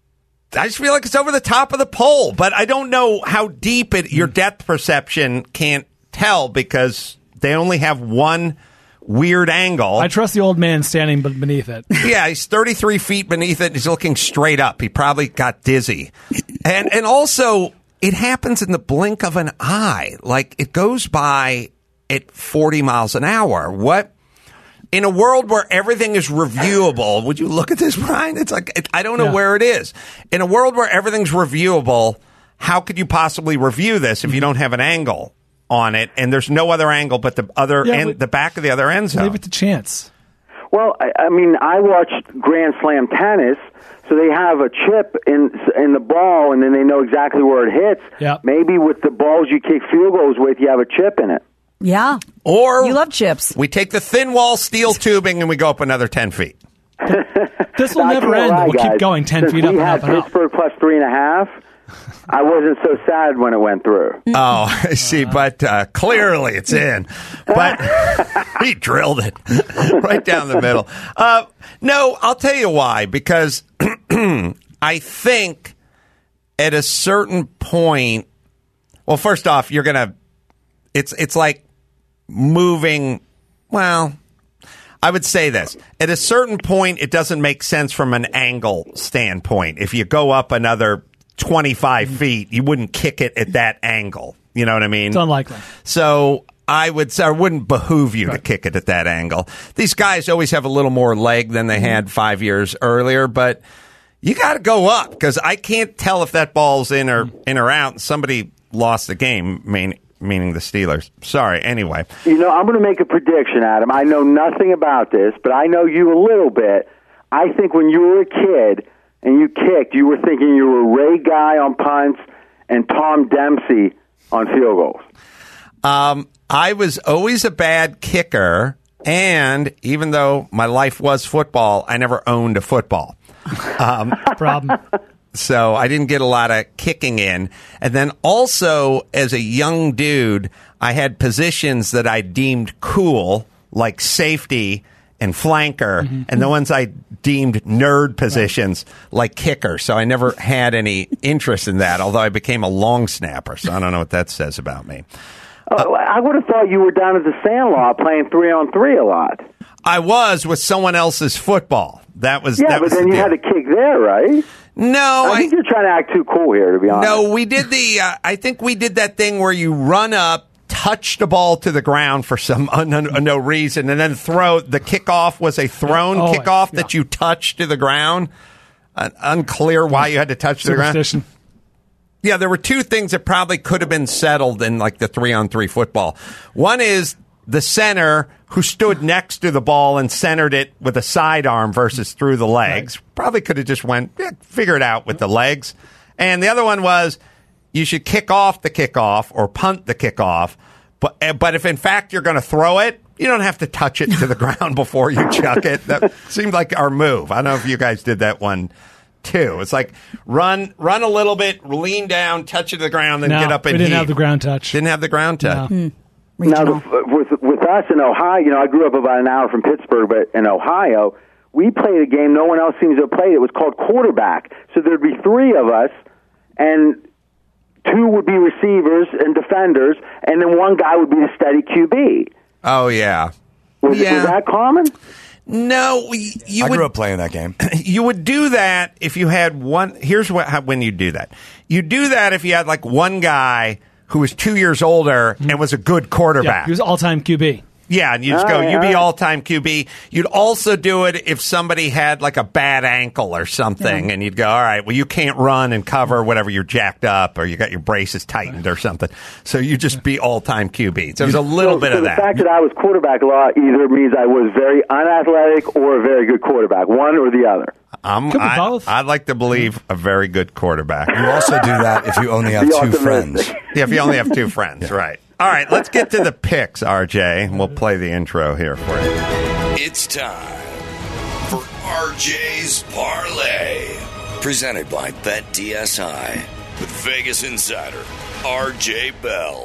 I just feel like it's over the top of the pole, but I don't know how deep it. Your depth perception can't tell because they only have one weird angle. I trust the old man standing b- beneath it. Yeah, he's thirty-three feet beneath it. He's looking straight up. He probably got dizzy. And and also, it happens in the blink of an eye. Like, it goes by at forty miles an hour. What? In a world where everything is reviewable, would you look at this, Brian? It's like, it, I don't know Yeah. where it is. In a world where everything's reviewable, how could you possibly review this if you don't have an angle on it, and there's no other angle but the other Yeah, end, we- the back of the other end zone? Leave it to chance. Well, I, I mean, I watched Grand Slam tennis, so they have a chip in in the ball, and then they know exactly where it hits. Yep. Maybe with the balls you kick field goals with, you have a chip in it. Yeah. Or You love chips. we take the thin wall steel tubing and we go up another ten feet. This will I never can't end. lie, We'll guys. keep going ten Since feet up we and had up and up. Pittsburgh plus three and a half. I wasn't so sad when it went through. Oh, I see, but uh, clearly it's in. But he drilled it right down the middle. Uh, no, I'll tell you why. Because I think at a certain point, well, first off, you're gonna. It's it's like moving. Well, I would say this. At a certain point, it doesn't make sense from an angle standpoint. If you go up another twenty-five feet, you wouldn't kick it at that angle. You know what I mean? It's unlikely. So I would say it wouldn't behoove you to kick it at that angle. These guys always have a little more leg than they had five years earlier, but you got to go up because I can't tell if that ball's in or in or out. Somebody lost the game, mean, meaning the Steelers. Sorry. Anyway, You know, I'm going to make a prediction, Adam. I know nothing about this, but I know you a little bit. I think when you were a kid and you kicked, you were thinking you were Ray Guy on punts and Tom Dempsey on field goals. Um, I was always a bad kicker, and even though my life was football, I never owned a football. Um, Problem. so I didn't get a lot of kicking in. And then also, as a young dude, I had positions that I deemed cool, like safety and flanker, Mm-hmm. and the ones I deemed nerd positions, like kicker. So I never had any interest in that, although I became a long snapper. So I don't know what that says about me. Oh, I would have thought you were down at the Sandlot playing three on three a lot. I was with someone else's football. That was Yeah, that but was then the you deal. had to kick there, right? No, I I, think you're trying to act too cool here, to be honest. no, we did the. Uh, I think we did that thing where you run up, touch the ball to the ground for some un- un- no reason, and then throw. The kickoff was a thrown Always, kickoff yeah. that you touched to the ground. Uh, unclear why you had to touch to the ground. Superstition. Yeah, there were two things that probably could have been settled in like the three-on-three football. One is the center who stood next to the ball and centered it with a sidearm versus through the legs. Right. Probably could have just went, eh, figure it out with the legs. And the other one was you should kick off the kickoff or punt the kickoff. But, eh, but if, in fact, you're going to throw it, you don't have to touch it to the ground before you chuck it. That seemed like our move. I don't know if you guys did that one too. It's like run run a little bit, lean down, touch it to the ground, then No, get up and we didn't heave. have the ground touch. Didn't have the ground touch. No. Now, Regional. the, with with us in Ohio, you know, I grew up about an hour from Pittsburgh, but in Ohio, we played a game no one else seems to have played. It was called quarterback. So there'd be three of us, and two would be receivers and defenders, and then one guy would be the steady Q B. Oh, yeah. Was, Yeah. was that common? No, we- you I would grew up playing that game. you would do that if you had one. Here's what how, when you do that. You do that if you had like one guy who was two years older and was a good Yeah, quarterback. he was all-time Q B. Yeah, and you just All go, right, you all be right. all-time Q B. You'd also do it if somebody had like a bad ankle or something, and you'd go, all right, well, you can't run and cover whatever you're jacked up or you got your braces tightened or something. So you just be all-time Q B. So there's a little so, bit so of the that. fact that I was quarterback a lot either means I was very unathletic or a very good quarterback, one or the other. I'm, Could be I, both. I'd like to believe a very good quarterback. You also do that if you only have Be two optimistic. friends. Yeah, if you only have two friends, right. All right, let's get to the picks, R J, and we'll play the intro here for you. It's time for R J's Parlay, presented by BetDSI with Vegas insider R J Bell.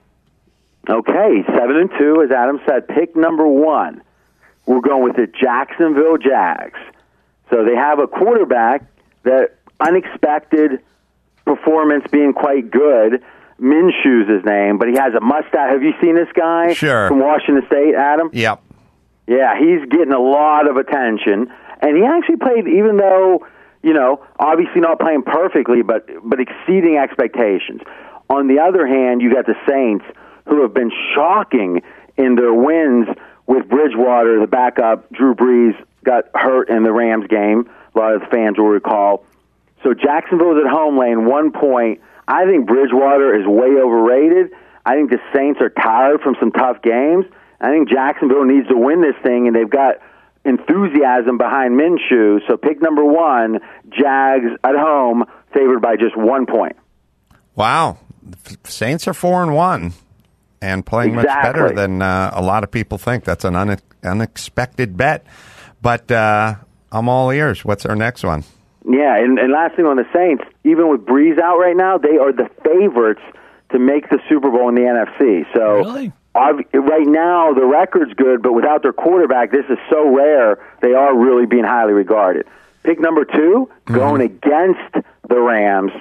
Okay, seven and two, as Adam said. Pick number one. We're going with the Jacksonville Jags. So they have a quarterback that unexpected performance being quite good. Minshew's his name, but he has a mustache. Have you seen this guy? Sure. From Washington State, Adam? Yep. Yeah, he's getting a lot of attention, and he actually played, even though, you know, obviously not playing perfectly, but but exceeding expectations. On the other hand, you got the Saints, who have been shocking in their wins with Bridgewater, the backup. Drew Brees got hurt in the Rams game. A lot of the fans will recall. So Jacksonville's at home laying one point. I think Bridgewater is way overrated. I think the Saints are tired from some tough games. I think Jacksonville needs to win this thing, and they've got enthusiasm behind Minshew. So pick number one, Jags at home, favored by just one point. Wow. The Saints are four and one and playing much Exactly. better than uh, a lot of people think. That's an une- unexpected bet. But uh, I'm all ears. What's our next one? Yeah, and, and last thing on the Saints, even with Breeze out right now, they are the favorites to make the Super Bowl in the N F C. So Really? ob- right now, the record's good, but without their quarterback, this is so rare, they are really being highly regarded. Pick number two, going against the Rams,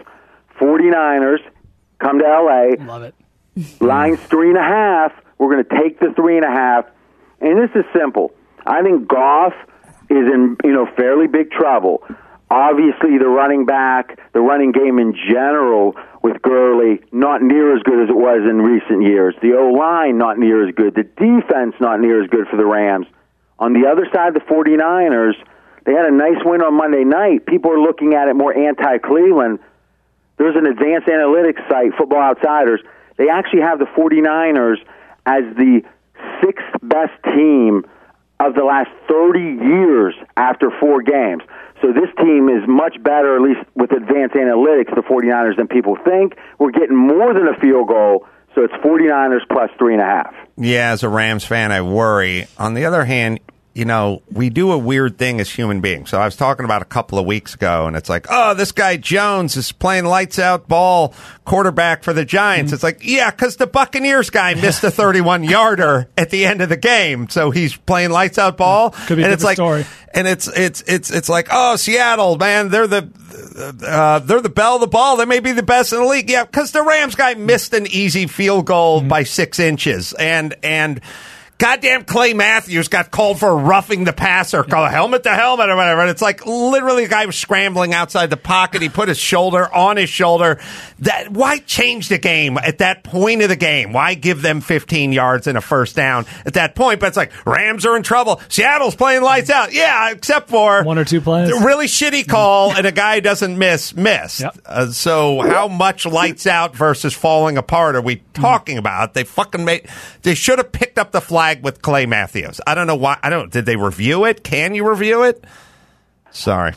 49ers, come to L A. Love it. Line's three and a half. We're going to take the three and a half. And this is simple. I think Goff is in, you know, fairly big trouble. Obviously, the running back, the running game in general with Gurley, not near as good as it was in recent years. The O-line, not near as good. The defense, not near as good for the Rams. On the other side, the 49ers, they had a nice win on Monday night. People are looking at it more anti-Cleveland. There's an advanced analytics site, Football Outsiders. They actually have the 49ers as the sixth best team of the last thirty years after four games. So this team is much better, at least with advanced analytics, the 49ers, than people think. We're getting more than a field goal, so it's 49ers plus three and a half. Yeah, as a Rams fan, I worry. On the other hand, you know, we do a weird thing as human beings. So I was talking about a couple of weeks ago, and it's like, oh, this guy Jones is playing lights-out ball quarterback for the Giants. Mm-hmm. It's like, yeah, because the Buccaneers guy missed a thirty-one-yarder at the end of the game, so he's playing lights-out ball. Could be a and it's like, story. And it's it's it's it's like, oh, Seattle, man, they're the uh, they're the belle of the ball. They may be the best in the league. Yeah, because the Rams guy missed an easy field goal mm-hmm. by six inches, and and. goddamn Clay Matthews got called for roughing the passer, called helmet to helmet or whatever. And it's like literally the guy was scrambling outside the pocket. He put his shoulder on his shoulder. That why change the game at that point of the game? Why give them fifteen yards and a first down at that point? But it's like Rams are in trouble. Seattle's playing lights out. Yeah, except for one or two plays. A really shitty call and a guy doesn't miss, miss. Yep. Uh, so how much lights out versus falling apart are we talking about? They fucking made, they should have picked up the flag with Clay Matthews. I don't know why. I don't, did they review it? Can you review it? Sorry.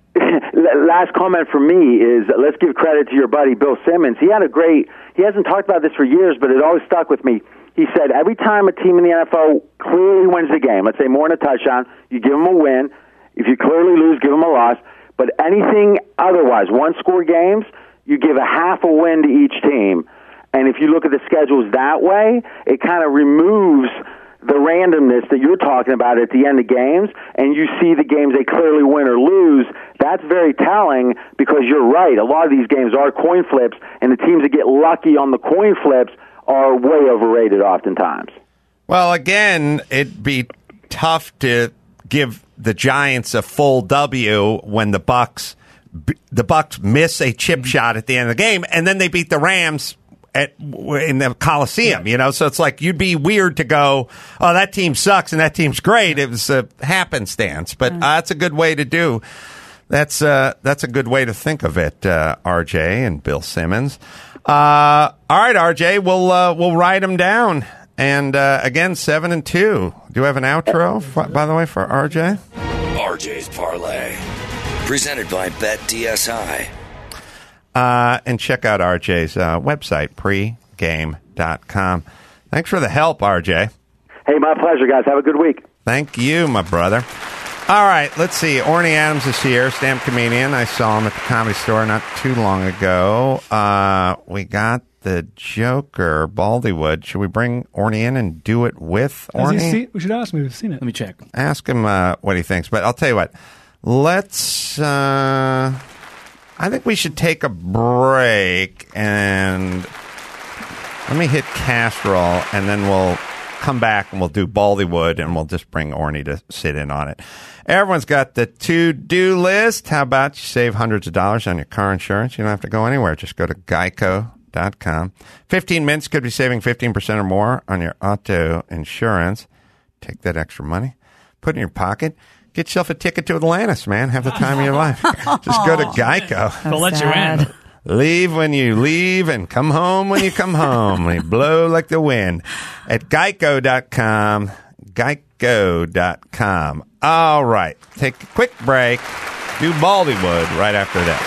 Last comment from me is uh, let's give credit to your buddy Bill Simmons. He had a great, he hasn't talked about this for years, but it always stuck with me. He said every time a team in the N F L clearly wins the game, let's say more than a touchdown, you give them a win. If you clearly lose, give them a loss. But anything otherwise, one-score games, you give a half a win to each team. And if you look at the schedules that way, it kind of removes the randomness that you're talking about at the end of games, and you see the games they clearly win or lose. That's very telling because you're right. A lot of these games are coin flips, and the teams that get lucky on the coin flips are way overrated oftentimes. Well, again, it'd be tough to give the Giants a full W when the Bucks the Bucks miss a chip shot at the end of the game, and then they beat the Rams at in the Coliseum. You know, so it's like you'd be weird to go, oh, that team sucks and that team's great. It was a happenstance, but uh, that's a good way to do. That's uh, that's a good way to think of it, uh, R J and Bill Simmons. Uh, all right, R J, we'll uh, we'll write them down. And uh, again, seven and two. Do you have an outro, f- by the way, for R J? R J's Parlay, presented by BetDSI. Uh, and check out R J's uh, website, pregame dot com. Thanks for the help, R J. Hey, my pleasure, guys. Have a good week. Thank you, my brother. All right, let's see. Orny Adams is here, stand-up comedian. I saw him at the Comedy Store not too long ago. Uh, we got the Joker, Baldywood. Should we bring Orny in and do it with Has he Orny? seen, we should ask him if he's seen it. Let me check. Ask him uh, what he thinks. But I'll tell you what. Let's... Uh, I think we should take a break and let me hit Castrol, and then we'll come back and we'll do Baldywood, and we'll just bring Orny to sit in on it. Everyone's got the to-do list. How about you save hundreds of dollars on your car insurance? You don't have to go anywhere. Just go to geico dot com. fifteen minutes could be saving fifteen percent or more on your auto insurance. Take that extra money, put it in your pocket. Get yourself a ticket to Atlantis, man. Have the time of your life. Just go to Geico. They'll let you in. Leave when you leave and come home when you come home. They blow like the wind. At geico dot com. geico dot com. All right. Take a quick break. Do Baldywood right after this.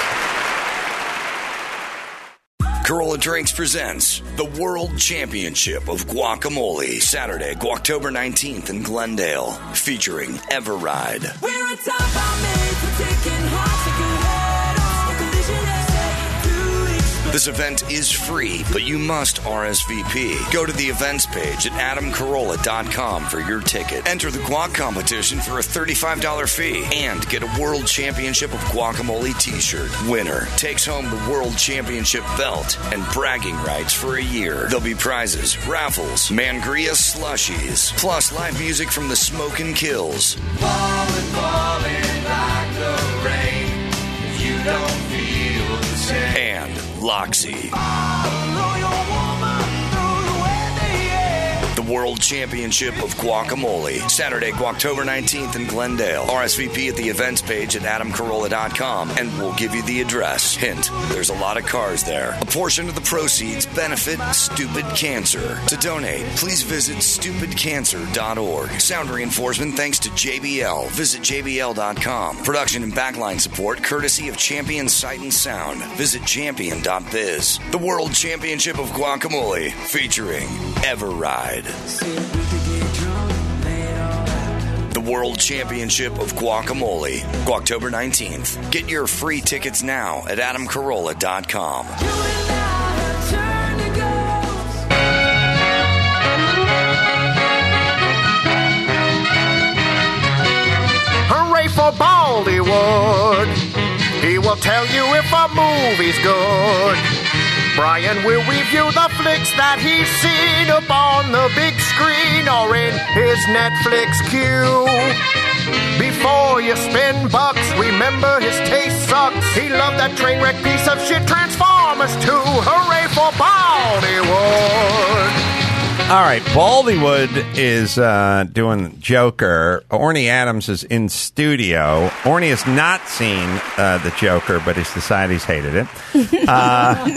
Corolla Drinks presents the World Championship of Guacamole, Saturday, October nineteenth in Glendale, featuring Everride. We're a top made for taking hearts like a head on collision to explode. This event is free, but you must R S V P. Go to the events page at adam carolla dot com for your ticket. Enter the guac competition for a thirty-five dollars fee and get a World Championship of Guacamole t-shirt. Winner takes home the World Championship belt and bragging rights for a year. There'll be prizes, raffles, Mangria slushies, plus live music from the Smokin' Kills. Falling, falling like the rain. You don't feel the same. And Loxy. Although your woman through the way they air. The World Championship of Guacamole, Saturday, October nineteenth in Glendale. R S V P at the events page at adam carolla dot com, and we'll give you the address. Hint, there's a lot of cars there. A portion of the proceeds benefit Stupid Cancer. To donate, please visit stupid cancer dot org. Sound reinforcement thanks to J B L. Visit j b l dot com. Production and backline support courtesy of Champion Sight and Sound. Visit champion dot biz. The World Championship of Guacamole, featuring Everride. The World Championship of Guacamole, October nineteenth. Get your free tickets now at adam carolla dot com. You and I have turned to ghosts. Hooray for Baldywood. He will tell you if a movie's good. Brian will review the flicks that he's seen up on the big screen. screen or in his Netflix queue. Before you spend bucks, remember his taste sucks. He loved that train wreck piece of shit Transformers two. Hooray for Baldywood! All right, Baldywood is uh, doing Joker. Orny Adams is in studio. Orny has not seen uh, the Joker, but he's decided he's hated it. Uh,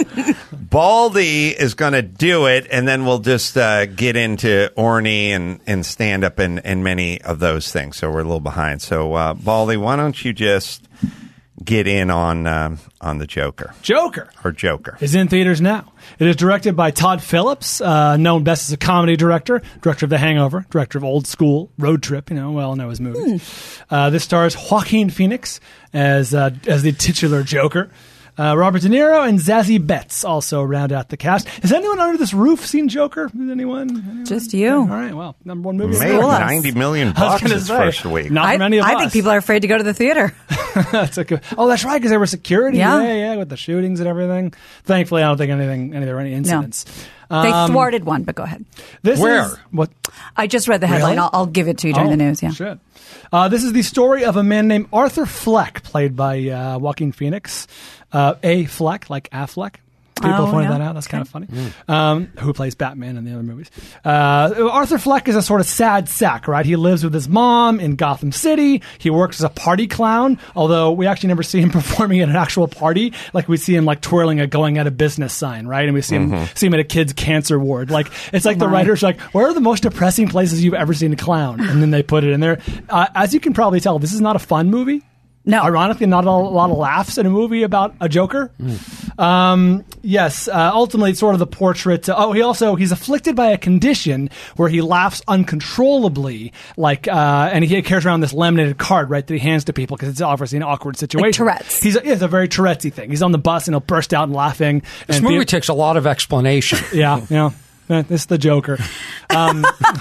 Baldy is going to do it, and then we'll just uh, get into Orny and, and stand-up and, and many of those things. So we're a little behind. So, uh, Baldy, why don't you just get in on um, on the Joker? Joker. Or Joker. Is in theaters now. It is directed by Todd Phillips, uh, known best as a comedy director, director of The Hangover, director of Old School, Road Trip, you know, well know his movies. Mm. Uh, this stars Joaquin Phoenix as uh, as the titular Joker. Uh, Robert De Niro and Zazie Betts also round out the cast. Has anyone under this roof seen Joker? Has anyone? anyone? Just you. All right, well, number one movie. Made ninety million bucks its first week. Not I, from any of I us. think people are afraid to go to the theater. That's a good, oh, that's right, because there was security. Yeah. yeah, yeah, with the shootings and everything. Thankfully, I don't think anything, any there were any incidents. No. They Um, thwarted one, but go ahead. This Where? Is, what? I just read the headline. Really? I'll, I'll give it to you during Oh, the news. Yeah. Shit. Uh, this is the story of a man named Arthur Fleck, played by uh, Joaquin Phoenix. Uh, a Fleck, like Affleck. People Oh, pointed yeah. that out. That's kind of funny. Um, who plays Batman in the other movies. Uh, Arthur Fleck is a sort of sad sack, right? He lives with his mom in Gotham City. He works as a party clown, although we actually never see him performing at an actual party. Like, we see him, like, twirling a going out of business sign, right? And we see him see him at a kid's cancer ward. Like, it's like the writers are like, where are the most depressing places you've ever seen a clown? And then they put it in there. Uh, as you can probably tell, this is not a fun movie. No. Ironically, not a lot of laughs in a movie about a Joker. Mm. Um, yes, uh, ultimately, it's sort of the portrait. Uh, oh, he also, he's afflicted by a condition where he laughs uncontrollably, like, uh, and he carries around this laminated card, right, that he hands to people because it's obviously an awkward situation. Like Tourette's. He's a, it's a very Tourette's-y thing. He's on the bus and he'll burst out and laughing. This and movie people- takes a lot of explanation. Yeah, yeah. Eh, This is the Joker. Um,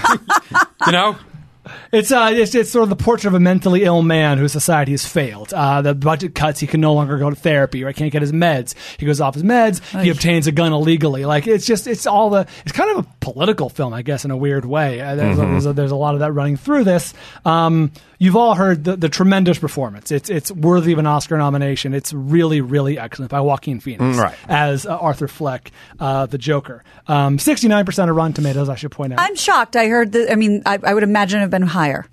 You know? It's uh, it's, it's sort of the portrait of a mentally ill man whose society has failed. Uh, the budget cuts; he can no longer go to therapy, or he can't get his meds. He goes off his meds. He obtains a gun illegally. Like, it's just, it's all the. It's kind of a political film, I guess, in a weird way. Uh, there's, Mm-hmm. a, there's, a, there's a lot of that running through this. Um, you've all heard the, the tremendous performance. It's it's worthy of an Oscar nomination. It's really, really excellent by Joaquin Phoenix Mm, right. as uh, Arthur Fleck, uh, the Joker. Um, sixty-nine percent of Rotten Tomatoes, I should point out. I'm shocked. I heard that. I mean, I, I would imagine it have been higher.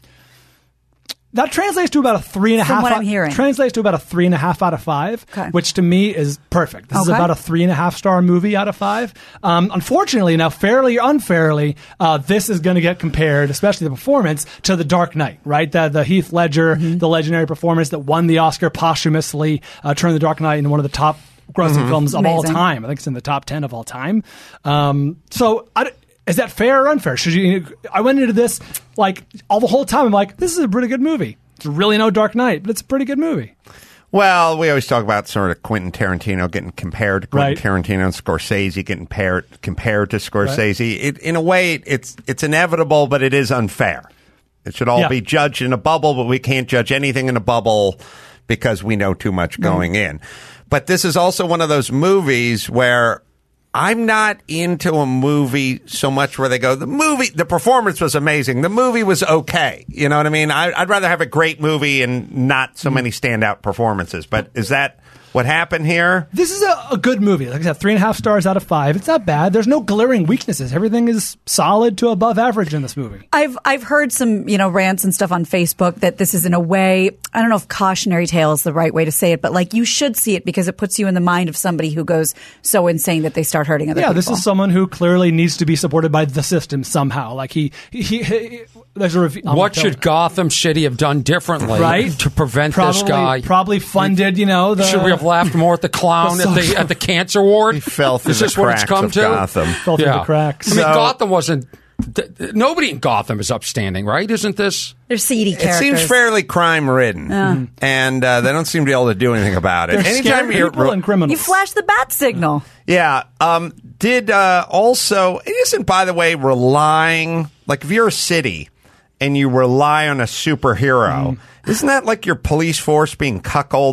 That translates to about a three and a From half. what out- I'm hearing. Translates to about a three and a half out of five, Okay. which to me is perfect. This is Okay. about a three and a half star movie out of five. Um, unfortunately, now fairly or unfairly, uh, this is going to get compared, especially the performance, to The Dark Knight, right? The, the Heath Ledger, Mm-hmm. the legendary performance that won the Oscar posthumously, uh, turned The Dark Knight into one of the top grossing films of all Amazing. time. I think it's in the top ten of all time. Um, so I. d- Is that fair or unfair? Should you? I went into this like all the whole time. I'm like, this is a pretty good movie. It's really no Dark Knight, but it's a pretty good movie. Well, we always talk about sort of Quentin Tarantino getting compared to Quentin Right. Tarantino and Scorsese getting paired, compared to Scorsese. It, in a way, it's it's inevitable, but it is unfair. It should all Yeah. be judged in a bubble, but we can't judge anything in a bubble because we know too much going in. But this is also one of those movies where I'm not into a movie so much where they go, the movie, the performance was amazing. The movie was okay. You know what I mean? I, I'd rather have a great movie and not so many standout performances. But is that what happened here? This is a, a good movie. Like I said, three and a half stars out of five. It's not bad. There's no glaring weaknesses. Everything is solid to above average in this movie. I've I've heard some, you know, rants and stuff on Facebook that this is in a way, I don't know if cautionary tale is the right way to say it, but like you should see it because it puts you in the mind of somebody who goes so insane that they start hurting other Yeah, people. this is someone who clearly needs to be supported by the system somehow. Like he, he, he, he there's a review. I'm What telling should Gotham City have done differently Right? to prevent probably, this guy? Probably funded, you know. The, Should we have laughed more at the clown The at the social- at the cancer ward? He fell through Is the this what it's cracks come of to? Gotham. Fell through the cracks. I mean, So- Gotham wasn't. th- th- Nobody in Gotham is upstanding, right? Isn't this? They're seedy It characters. seems fairly crime ridden, and uh, they don't seem to be able to do anything about it. They're scary you're- people and criminals. You flash the bat signal. Yeah. Um, did uh, also, it isn't, by the way, relying, like if you're a city and you rely on a superhero, isn't that like your police force being cuckolded?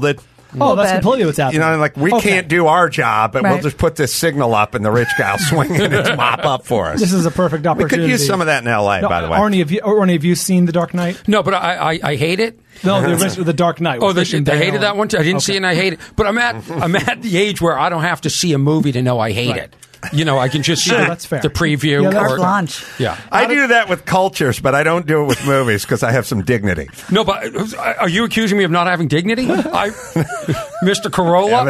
Oh, that's bit. completely what's happening. You know, like we Okay. can't do our job, but we'll Right. just put this signal up, and the rich guy will swing in and mop up for us. This is a perfect we opportunity. could use some of that in L A, No, by the way. Arnie, have you, Arnie, have you seen The Dark Knight? No, but I, I, I hate it. No, the original, The Dark Knight. Oh, with the, Christian they Bale. hated that one too. I didn't Okay. see it and I hate it. But I'm at I'm at the age where I don't have to see a movie to know I hate Right. it. You know, I can just see Sure, the, that's fair. the preview. Yeah, that's Carte or- blanche. Yeah. I do that with cultures, but I don't do it with movies because I have some dignity. No, but uh, are you accusing me of not having dignity? I, Mister Corolla?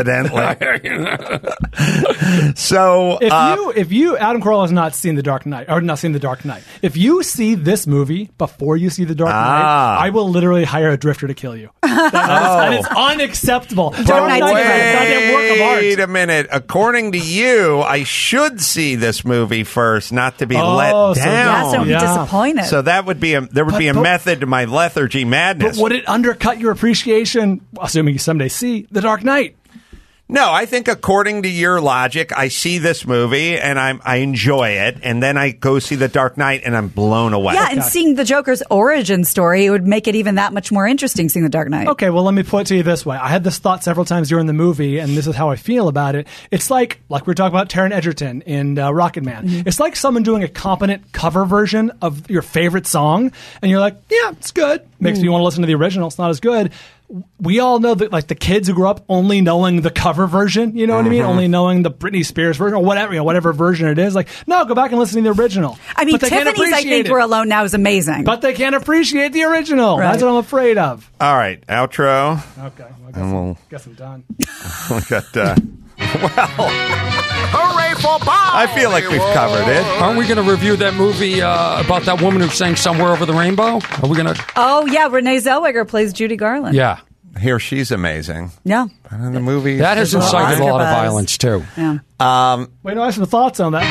So, If uh, you, if you, Adam Carolla has not seen The Dark Knight, or not seen The Dark Knight, if you see this movie before you see The Dark Ah. Knight, I will literally hire a drifter to kill you. That, that, is, that is unacceptable. Dark Dark Knight's Knight a is a goddamn work of art. wait a minute. According to you, I should see this movie first, not to be Oh, let so down. Yeah, so Yeah. disappointed. So that would be a there would But- be a but- method to my lethargy madness. But would it undercut your appreciation, assuming you someday see The Dark Knight? No, I think according to your logic, I see this movie and I'm I enjoy it, and then I go see The Dark Knight and I'm blown away. yeah, and seeing the Joker's origin story, it would make it even that much more interesting seeing The Dark Knight. Okay, well, let me put it to you this way. I had this thought several times during the movie, and this is how I feel about it. It's like, like we were talking about Taron Egerton in uh, Rocket Man. Mm-hmm. It's like someone doing a competent cover version of your favorite song, and you're like, yeah, it's good. Makes Mm. me want to listen to the original. It's not as good. We all know that, like, the kids who grew up only knowing the cover version, you know what I mean? Only knowing the Britney Spears version or whatever, you know, whatever version it is. Like, no, go back and listen to the original. I mean, But they can't Tiffany's, I appreciate think, it. We're Alone Now is amazing. But they can't appreciate the original. Right. That's what I'm afraid of. All right, outro. Okay, well, I guess, And we'll- guess I'm done. We got, uh, well, Hooray for Bollywood! I feel like we've covered it. Aren't we going to review that movie uh, about that woman who sang Somewhere Over the Rainbow? Are we going to? oh, yeah, Renee Zellweger plays Judy Garland. Yeah. Here, she's amazing. Yeah. But in the movie, That has There's a lot incited a of lot of buzz. violence, too. Yeah. Wait, no, I have some thoughts on that.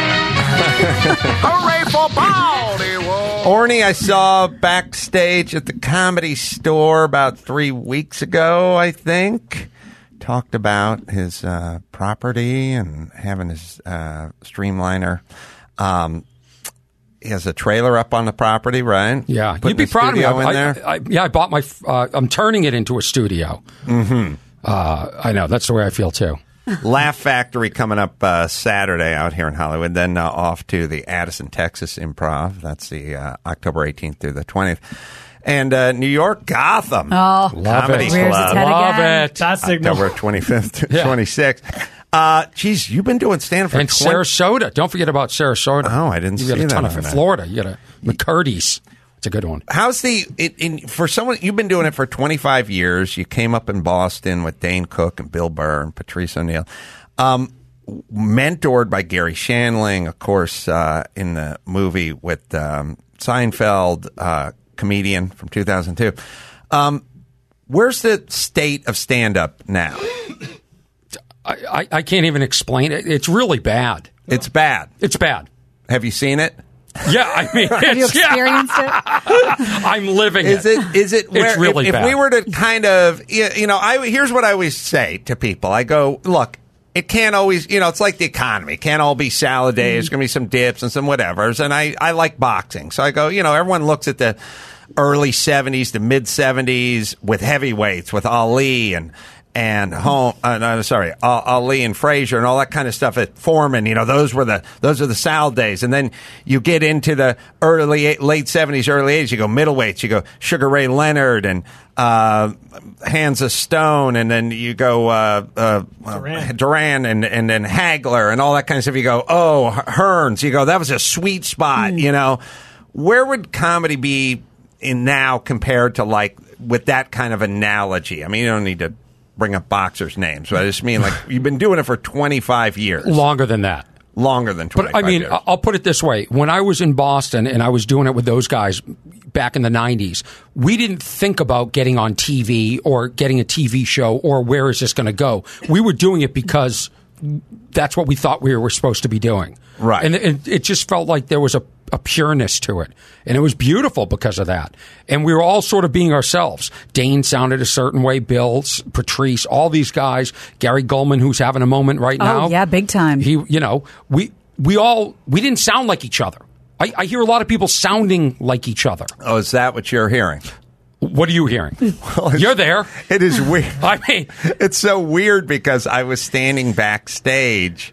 Hooray for Bollywood! Orny, I saw backstage at the Comedy Store about three weeks ago, I think. Talked about his uh, property and having his uh, Streamliner. Um, he has a trailer up on the property, right? Yeah, Putting you'd be the proud of me. studio I, in there. I, I, yeah, I bought my. Uh, I'm turning it into a studio. Mm-hmm. Uh, I know that's the way I feel too. Laugh Factory coming up uh, Saturday out here in Hollywood. Then uh, off to the Addison, Texas Improv. That's the uh, October eighteenth through the twentieth. And uh, New York Gotham. Oh, Love Comedy it. Rears its Club. head Love again. it. That signal. October twenty-fifth to Yeah. twenty-sixth. Uh, geez, you've been doing stand-up for And twenty Sarasota. Don't forget about Sarasota. Oh, I didn't you see got a that ton on of in that. Florida. You got a McCurdy's. It's a good one. How's the it, in, for someone you've been doing it for twenty-five years? You came up in Boston with Dane Cook and Bill Burr and Patrice O'Neill, um, mentored by Gary Shandling, of course, uh, in the movie with um, Seinfeld, uh, comedian from two thousand two. Um, where's the state of stand-up now? I, I, I can't even explain it. It's really bad. It's bad. It's bad. Have you seen it? Yeah, I mean, Have you it's, yeah, experienced it? I'm living Is it? Is it? Where, It's really if, bad. if we were to kind of, you you know, I here's what I always say to people. I go, look, it can't always, you know, it's like the economy. It can't all be salad days. There's going to be some dips and some whatevers. And I, I like boxing, so I go, you know, everyone looks at the early seventies to mid seventies with heavyweights, with Ali and. And home, uh, no, sorry, uh, Ali and Frazier and all that kind of stuff at Foreman. You know, those were the those are the salad days. And then you get into the early late seventies, early eighties. You go middleweights. You go Sugar Ray Leonard and uh, Hands of Stone, and then you go uh, uh, Duran. Duran and and then Hagler and all that kind of stuff. You go, oh, Hearns. You go, that was a sweet spot. You know, where would comedy be in now compared to like with that kind of analogy? I mean, you don't need to bring up boxers' names, but I just mean like you've been doing it for twenty-five years, longer than that. longer than twenty-five But I mean, years. I'll put it this way: when I was in Boston and I was doing it with those guys back in the nineties, we didn't think about getting on T V or getting a T V show or where is this going to go. We were doing it because that's what we thought we were supposed to be doing. Right. And it, it just felt like there was a, a pureness to it. And it was beautiful because of that. And we were all sort of being ourselves. Dane sounded a certain way, Bill, Patrice, all these guys, Gary Goldman, who's having a moment right Oh, now. yeah, big time. He, you know, we we all we didn't sound like each other. I, I hear a lot of people sounding like each other. oh, is that what you're hearing? What are you hearing? You're there. It is weird. I mean, it's so weird because I was standing backstage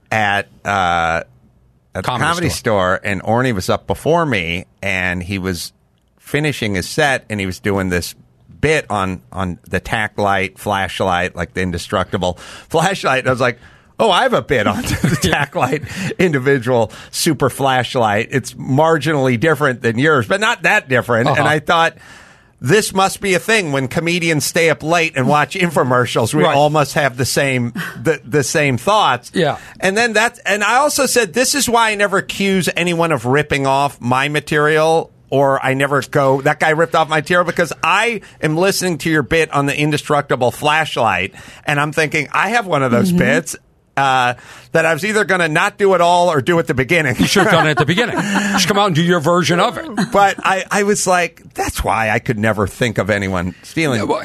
at uh, at the Comedy Comedy Store. Store, and Orny was up before me, and he was finishing his set, and he was doing this bit on on the tack light, flashlight, like the indestructible flashlight. And I was like, oh, I have a bit on the tack light, individual super flashlight. It's marginally different than yours, but not that different. Uh-huh. And I thought, this must be a thing when comedians stay up late and watch infomercials. We Right. all must have the same the, the same thoughts. Yeah. And then that, and I also said, this is why I never accuse anyone of ripping off my material, or I never go, that guy ripped off my material, because I am listening to your bit on the indestructible flashlight, and I'm thinking, I have one of those Mm-hmm. bits. Uh, that I was either going to not do it all or do it at the beginning. you should have done it at the beginning. Just come out and do your version of it. But I, I was like, that's why I could never think of anyone stealing. Well,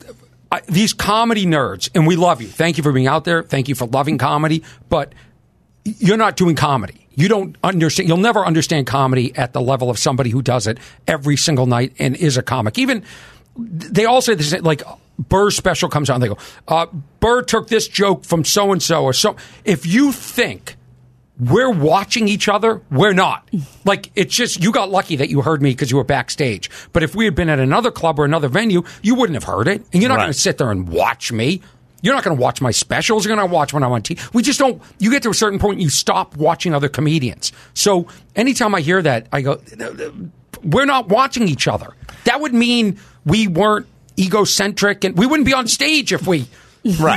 I, these comedy nerds, and we love you. Thank you for being out there. Thank you for loving comedy. But you're not doing comedy. You don't understand. You'll never understand comedy at the level of somebody who does it every single night and is a comic. Even they all say this, like Burr's special comes out and they go, uh, Burr took this joke from so and so or so. If you think we're watching each other, we're not. Like, it's just, you got lucky that you heard me because you were backstage. But if we had been at another club or another venue, you wouldn't have heard it. And you're not Right. going to sit there and watch me. You're not going to watch my specials. You're going to watch when I'm on T V. We just don't, you get to a certain point and you stop watching other comedians. So anytime I hear that, I go, we're not watching each other. That would mean we weren't egocentric, and we wouldn't be on stage if we... Right.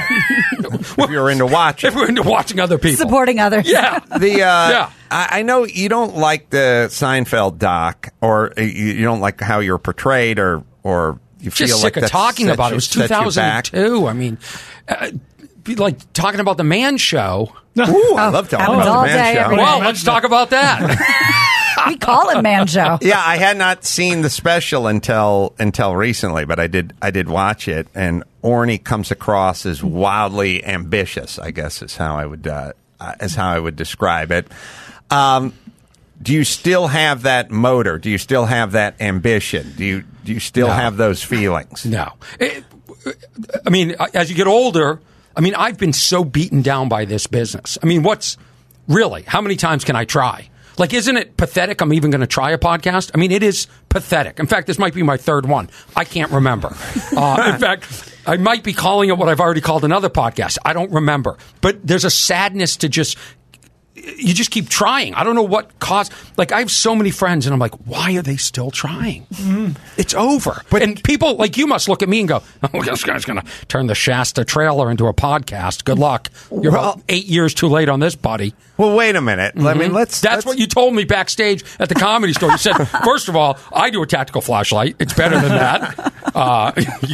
If you're into watching. If we're into watching other people. Supporting others. Yeah. The uh, Yeah. I, I know you don't like the Seinfeld doc, or you, you don't like how you're portrayed, or or you Just feel sick like of that talking sets about it. It you- was sets you two thousand back. two. I mean, uh, be like talking about the Man Show. Ooh, I love talking happens about all the man day, show. every day. Well, let's talk about that. We call it Man Show. Yeah, I had not seen the special until until recently, but I did I did watch it, and Orny comes across as wildly ambitious, I guess is how I would uh, uh, is how I would describe it. Um, do you still have that motor? Do you still have that ambition? Do you do you still No. have those feelings? No. It- I mean, as you get older, I mean, I've been so beaten down by this business. I mean, what's really, how many times can I try? Like, isn't it pathetic I'm even going to try a podcast? I mean, it is pathetic. In fact, this might be my third one. I can't remember. Uh, in fact, I might be calling it what I've already called another podcast. I don't remember. But there's a sadness to just, you just keep trying. I don't know what caused, like, I have so many friends, and I'm like, why are they still trying? Mm. It's over. But, and people like you must look at me and go, oh, this guy's going to turn the Shasta trailer into a podcast. Good luck. You're Well- about eight years too late on this, buddy. Well, wait a minute. I mean, let's. That's let's, what you told me backstage at the Comedy Store. You said, first of all, I do a tactical flashlight. It's better than that. Uh,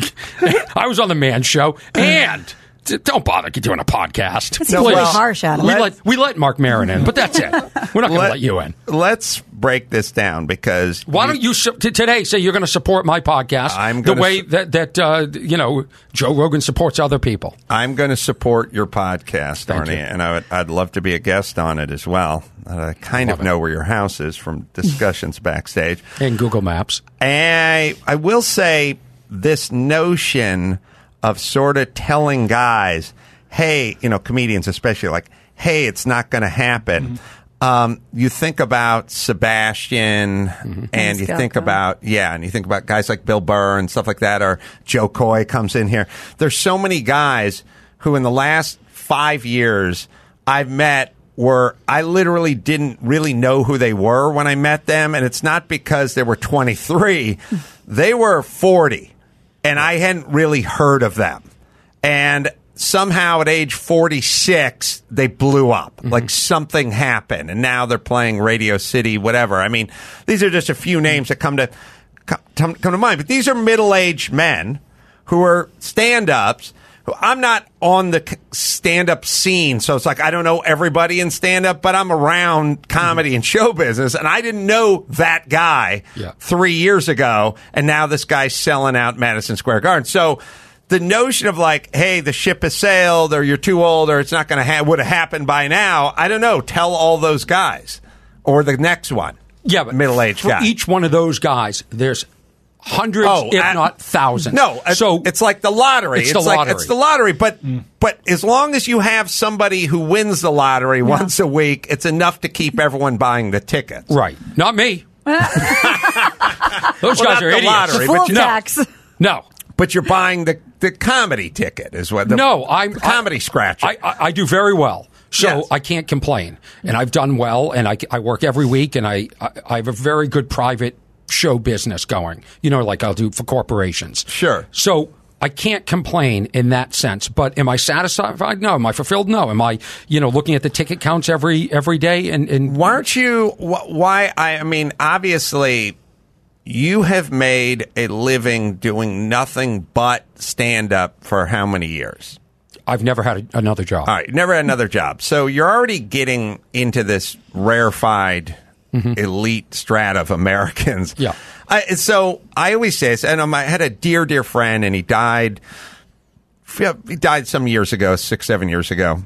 I was on the Man Show, and d- don't bother doing a podcast. This is really harsh, Adam. We let, we let Mark Maron in, but that's it. We're not going to Let- let you in. Let's break this down, because Why don't you su- t- today say you're going to support my podcast I'm the gonna way su- that that uh, you know Joe Rogan supports other people? I'm going to support your podcast, Thank Arnie, you. and I would, I'd love to be a guest on it as well. I kind Love of it. know where your house is from discussions backstage. In Google Maps. I I will say this notion of sort of telling guys, hey, you know, comedians especially, like, hey, it's not going to happen. Mm-hmm. Um, you think about Sebastian, Mm-hmm. and you Scott think Coe. about, yeah, and you think about guys like Bill Burr and stuff like that, or Joe Coy comes in here. There's so many guys who in the last five years I've met where I literally didn't really know who they were when I met them. And it's not because they were twenty-three. They were forty, and I hadn't really heard of them. And somehow at age forty-six, they blew up. Mm-hmm. Like something happened, and now they're playing Radio City, whatever. I mean, these are just a few names that come to come, come to mind. But these are middle-aged men who are stand-ups. Who I'm not on the stand-up scene, so it's like I don't know everybody in stand-up, but I'm around comedy mm-hmm. and show business, and I didn't know that guy Yeah. three years ago, and now this guy's selling out Madison Square Garden. So the notion of like, hey, the ship has sailed, or you're too old, or it's not going to ha- would have happened by now. I don't know. Tell all those guys, or the next one. Yeah, but middle-aged for guy. each one of those guys, there's hundreds, Oh, if I- not thousands. No, uh, so it's like the lottery. It's the like lottery. it's the lottery, but but as long as you have somebody who wins the lottery once a week, it's enough to keep everyone buying the tickets. right, not me. Those Well, guys not are the idiots. lottery, Full but you- tax. No. But you're buying the, the comedy ticket, is what the No, I'm the comedy I, scratcher. I, I, I do very well, so Yes. I can't complain, and I've done well, and I, I work every week, and I, I I have a very good private show business going. You know, like I'll do for corporations. Sure. So I can't complain in that sense. But am I satisfied? No. Am I fulfilled? No. Am I, you know, looking at the ticket counts every every day? And, and Why aren't you? wh- Why? I, I mean, obviously, you have made a living doing nothing but stand up for how many years? I've never had a, another job. All right, never had another job. So you're already getting into this rarefied elite strata of Americans. Yeah. I, so I always say this, and um, I had a dear, dear friend, and he died. He died some years ago, six, seven years ago.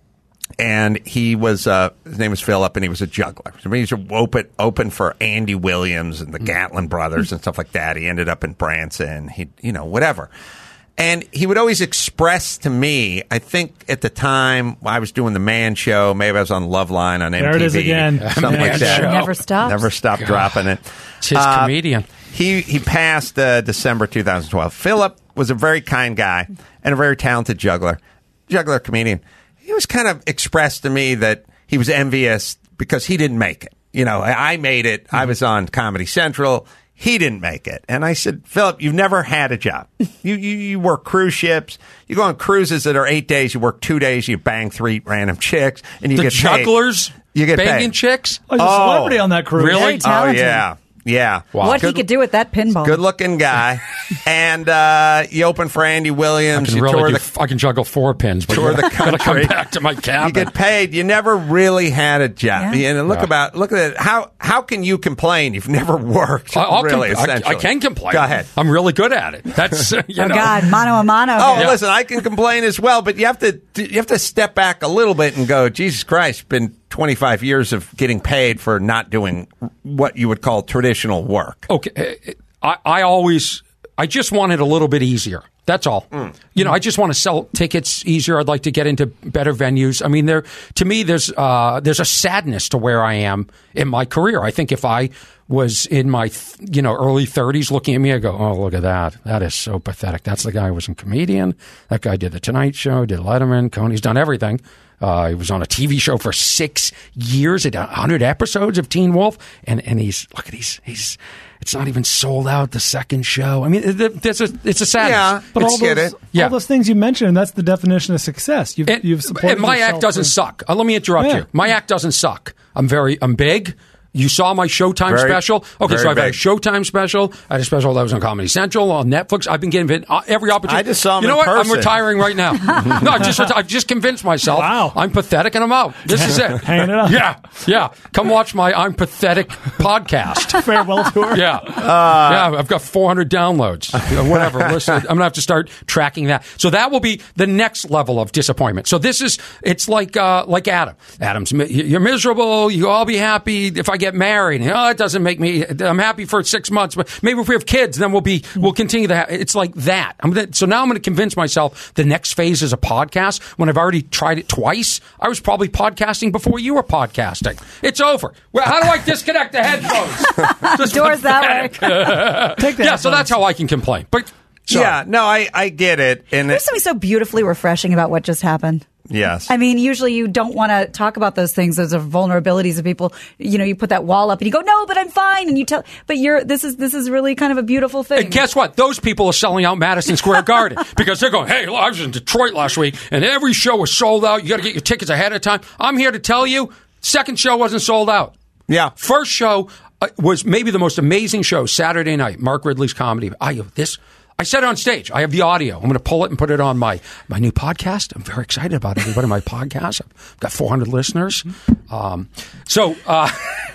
And he was, uh, his name was Philip, and he was a juggler. So he was open, open for Andy Williams and the Gatlin brothers and stuff like that. He ended up in Branson, he, you know, whatever. And he would always express to me, I think at the time I was doing the Man Show, maybe I was on Loveline on M T V. There it is again. Something Man like that. Show. Never stops. Never stopped dropping it. It's his Uh, comedian. He he passed uh, December two thousand twelve. Philip was a very kind guy and a very talented juggler, juggler comedian. He was kind of expressed to me that he was envious because he didn't make it. You know, I, I made it. I was on Comedy Central. He didn't make it. And I said, Philip, you've never had a job. You, you you work cruise ships. You go on cruises that are eight days. You work two days. You bang three random chicks, and you The get paid. jugglers, You get banging paid. chicks. Oh, he's a Oh, celebrity on that cruise. really? Very Oh talented. yeah, yeah. Wow. What he Good- could do with that pinball. Good looking guy. And uh, you open for Andy I Williams. can You really tour do, the f- I can juggle four pins, but tour you the gotta come country. back to my You cabin. get paid. You never really had a job. Yeah. And look Yeah. about look at it. How how can you complain? You've never worked. I- I'll really, com- I, essentially. I can complain. Go ahead. I'm really good at it. That's you Oh know. God, mano a mano. Oh, here. listen, I can complain as well, but you have to you have to step back a little bit and go, Jesus Christ, been twenty-five years of getting paid for not doing what you would call traditional work. Okay, I, I always, I just want it a little bit easier. That's all. You know, I just want to sell tickets easier. I'd like to get into better venues. I mean, there to me, there's uh, there's a sadness to where I am in my career. I think if I was in my th- you know early thirties, looking at me, I go, oh, look at that. That is so pathetic. That's the guy who was a comedian. That guy did the Tonight Show, did Letterman, Conan. He's done everything. Uh, he was on a T V show for six years. He did one hundred episodes of Teen Wolf, and and he's look at he's he's. It's not even sold out the second show. I mean, it- there's a it's a sadness. Yeah, But It's all get those, it. Yeah. all those things you mentioned, that's the definition of success. You've, And, you've supported and my yourself act doesn't for- suck. Uh, let me interrupt Yeah. you. My act doesn't suck. I'm very, I'm big. You saw my Showtime Very- special. Okay, very so I've had a big. Showtime special. I had a special that was on Comedy Central, on Netflix. I've been getting it uh, every opportunity. I just saw him You know in what? I'm person. retiring right now. no, I've just, I've just convinced myself Wow. I'm pathetic and I'm out. This is it. Hanging it up. Yeah, yeah. Come watch my I'm Pathetic podcast. Farewell tour. Yeah, yeah. I've got four hundred downloads. You know, whatever. Listen, I'm gonna have to start tracking that. So that will be the next level of disappointment. So this is it's like uh, like Adam. Adam's mi- you're miserable. You all be happy if I get married. Oh, it doesn't make me. I'm happy for six months, but maybe if we have kids, then we'll be we'll continue that. It's like that. I'm gonna, so now I'm going to convince myself the next phase is a podcast. When I've already tried it twice, I was probably podcasting before you were podcasting. It's over. Well, how do I disconnect the headphones? Just Doors that way. Take that. yeah, so that's how I can complain. But sorry. Yeah, no, I, I get it. And There's it, something so beautifully refreshing about what just happened. yes. I mean, usually you don't want to talk about those things. Those are vulnerabilities of people. You know, you put that wall up and you go, no, but I'm fine. And you tell, but you're, this is, this is really kind of a beautiful thing. And guess what? Those people are selling out Madison Square Garden because they're going, hey, look, I was in Detroit last week and every show was sold out. You got to get your tickets ahead of time. I'm here to tell you, second show wasn't sold out. yeah. First show uh, was maybe the most amazing show, Saturday night, Mark Ridley's comedy. I this I said it on stage. I have the audio. I'm going to pull it and put it on my, my new podcast. I'm very excited about everybody. My podcast. I've got four hundred listeners. Um, so uh,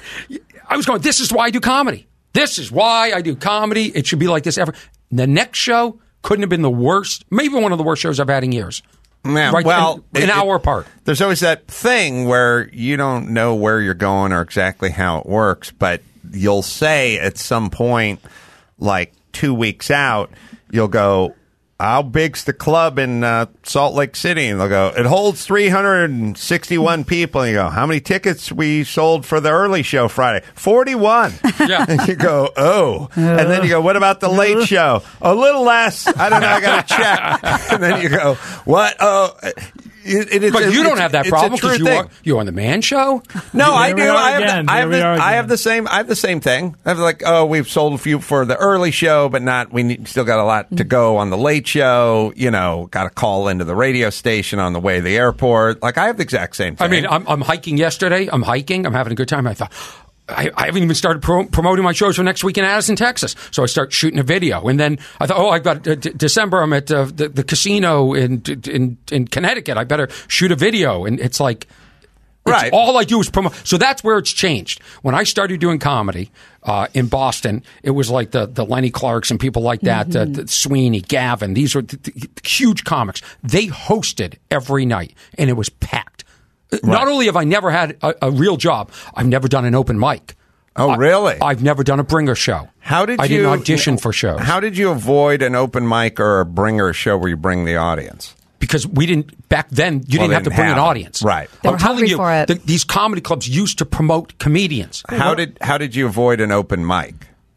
I was going, this is why I do comedy. This is why I do comedy. It should be like this ever. The next show couldn't have been the worst, maybe one of the worst shows I've had in years. Yeah, Right, well, an, an it- hour apart. There's always that thing where you don't know where you're going or exactly how it works, but you'll say at some point, like, two weeks out, you'll go, how big's the club in uh, Salt Lake City? And they'll go, it holds three hundred sixty-one people. And you go, how many tickets we sold for the early show Friday? forty-one. Yeah. And you go, oh. And then you go, what about the late show? A little less. I don't know. I got to check. And then you go, what? Oh. It, it is, But you don't it's- have that it's a problem true because you thing. are you on the Man Show. No, I Here do. we are I have, again. the, I, have Here we the, are I have again. the same. I have the same thing. I have like, oh, we've sold a few for the early show, but not. We need, still got a lot to go on the late show. You know, got to call into the radio station on the way to the airport. Like I have the exact same thing. I mean, I'm, I'm hiking yesterday. I'm hiking. I'm having a good time. I thought. I, I haven't even started pro- promoting my shows for next week in Addison, Texas. So I start shooting a video, and then I thought, oh, I've got uh, d- December. I'm at uh, the, the casino in, in in Connecticut. I better shoot a video, and it's like, it's Right. all I do is promote. So that's where it's changed. When I started doing comedy uh, in Boston, it was like the the Lenny Clarks and people like that, Mm-hmm. uh, the Sweeney, Gavin. These were th- th- huge comics. They hosted every night, and it was packed. Not only have I never had a, a real job, I've never done an open mic. Oh, I- really? I've never done a bringer show. How did I you didn't audition for shows How did you avoid an open mic or a bringer show where you bring the audience? because we didn't back then. You Well, didn't they have to didn't bring have an them. audience, Right. They I'm were telling hungry you, for it. the- these comedy clubs used to promote comedians. How did how did you avoid an open mic?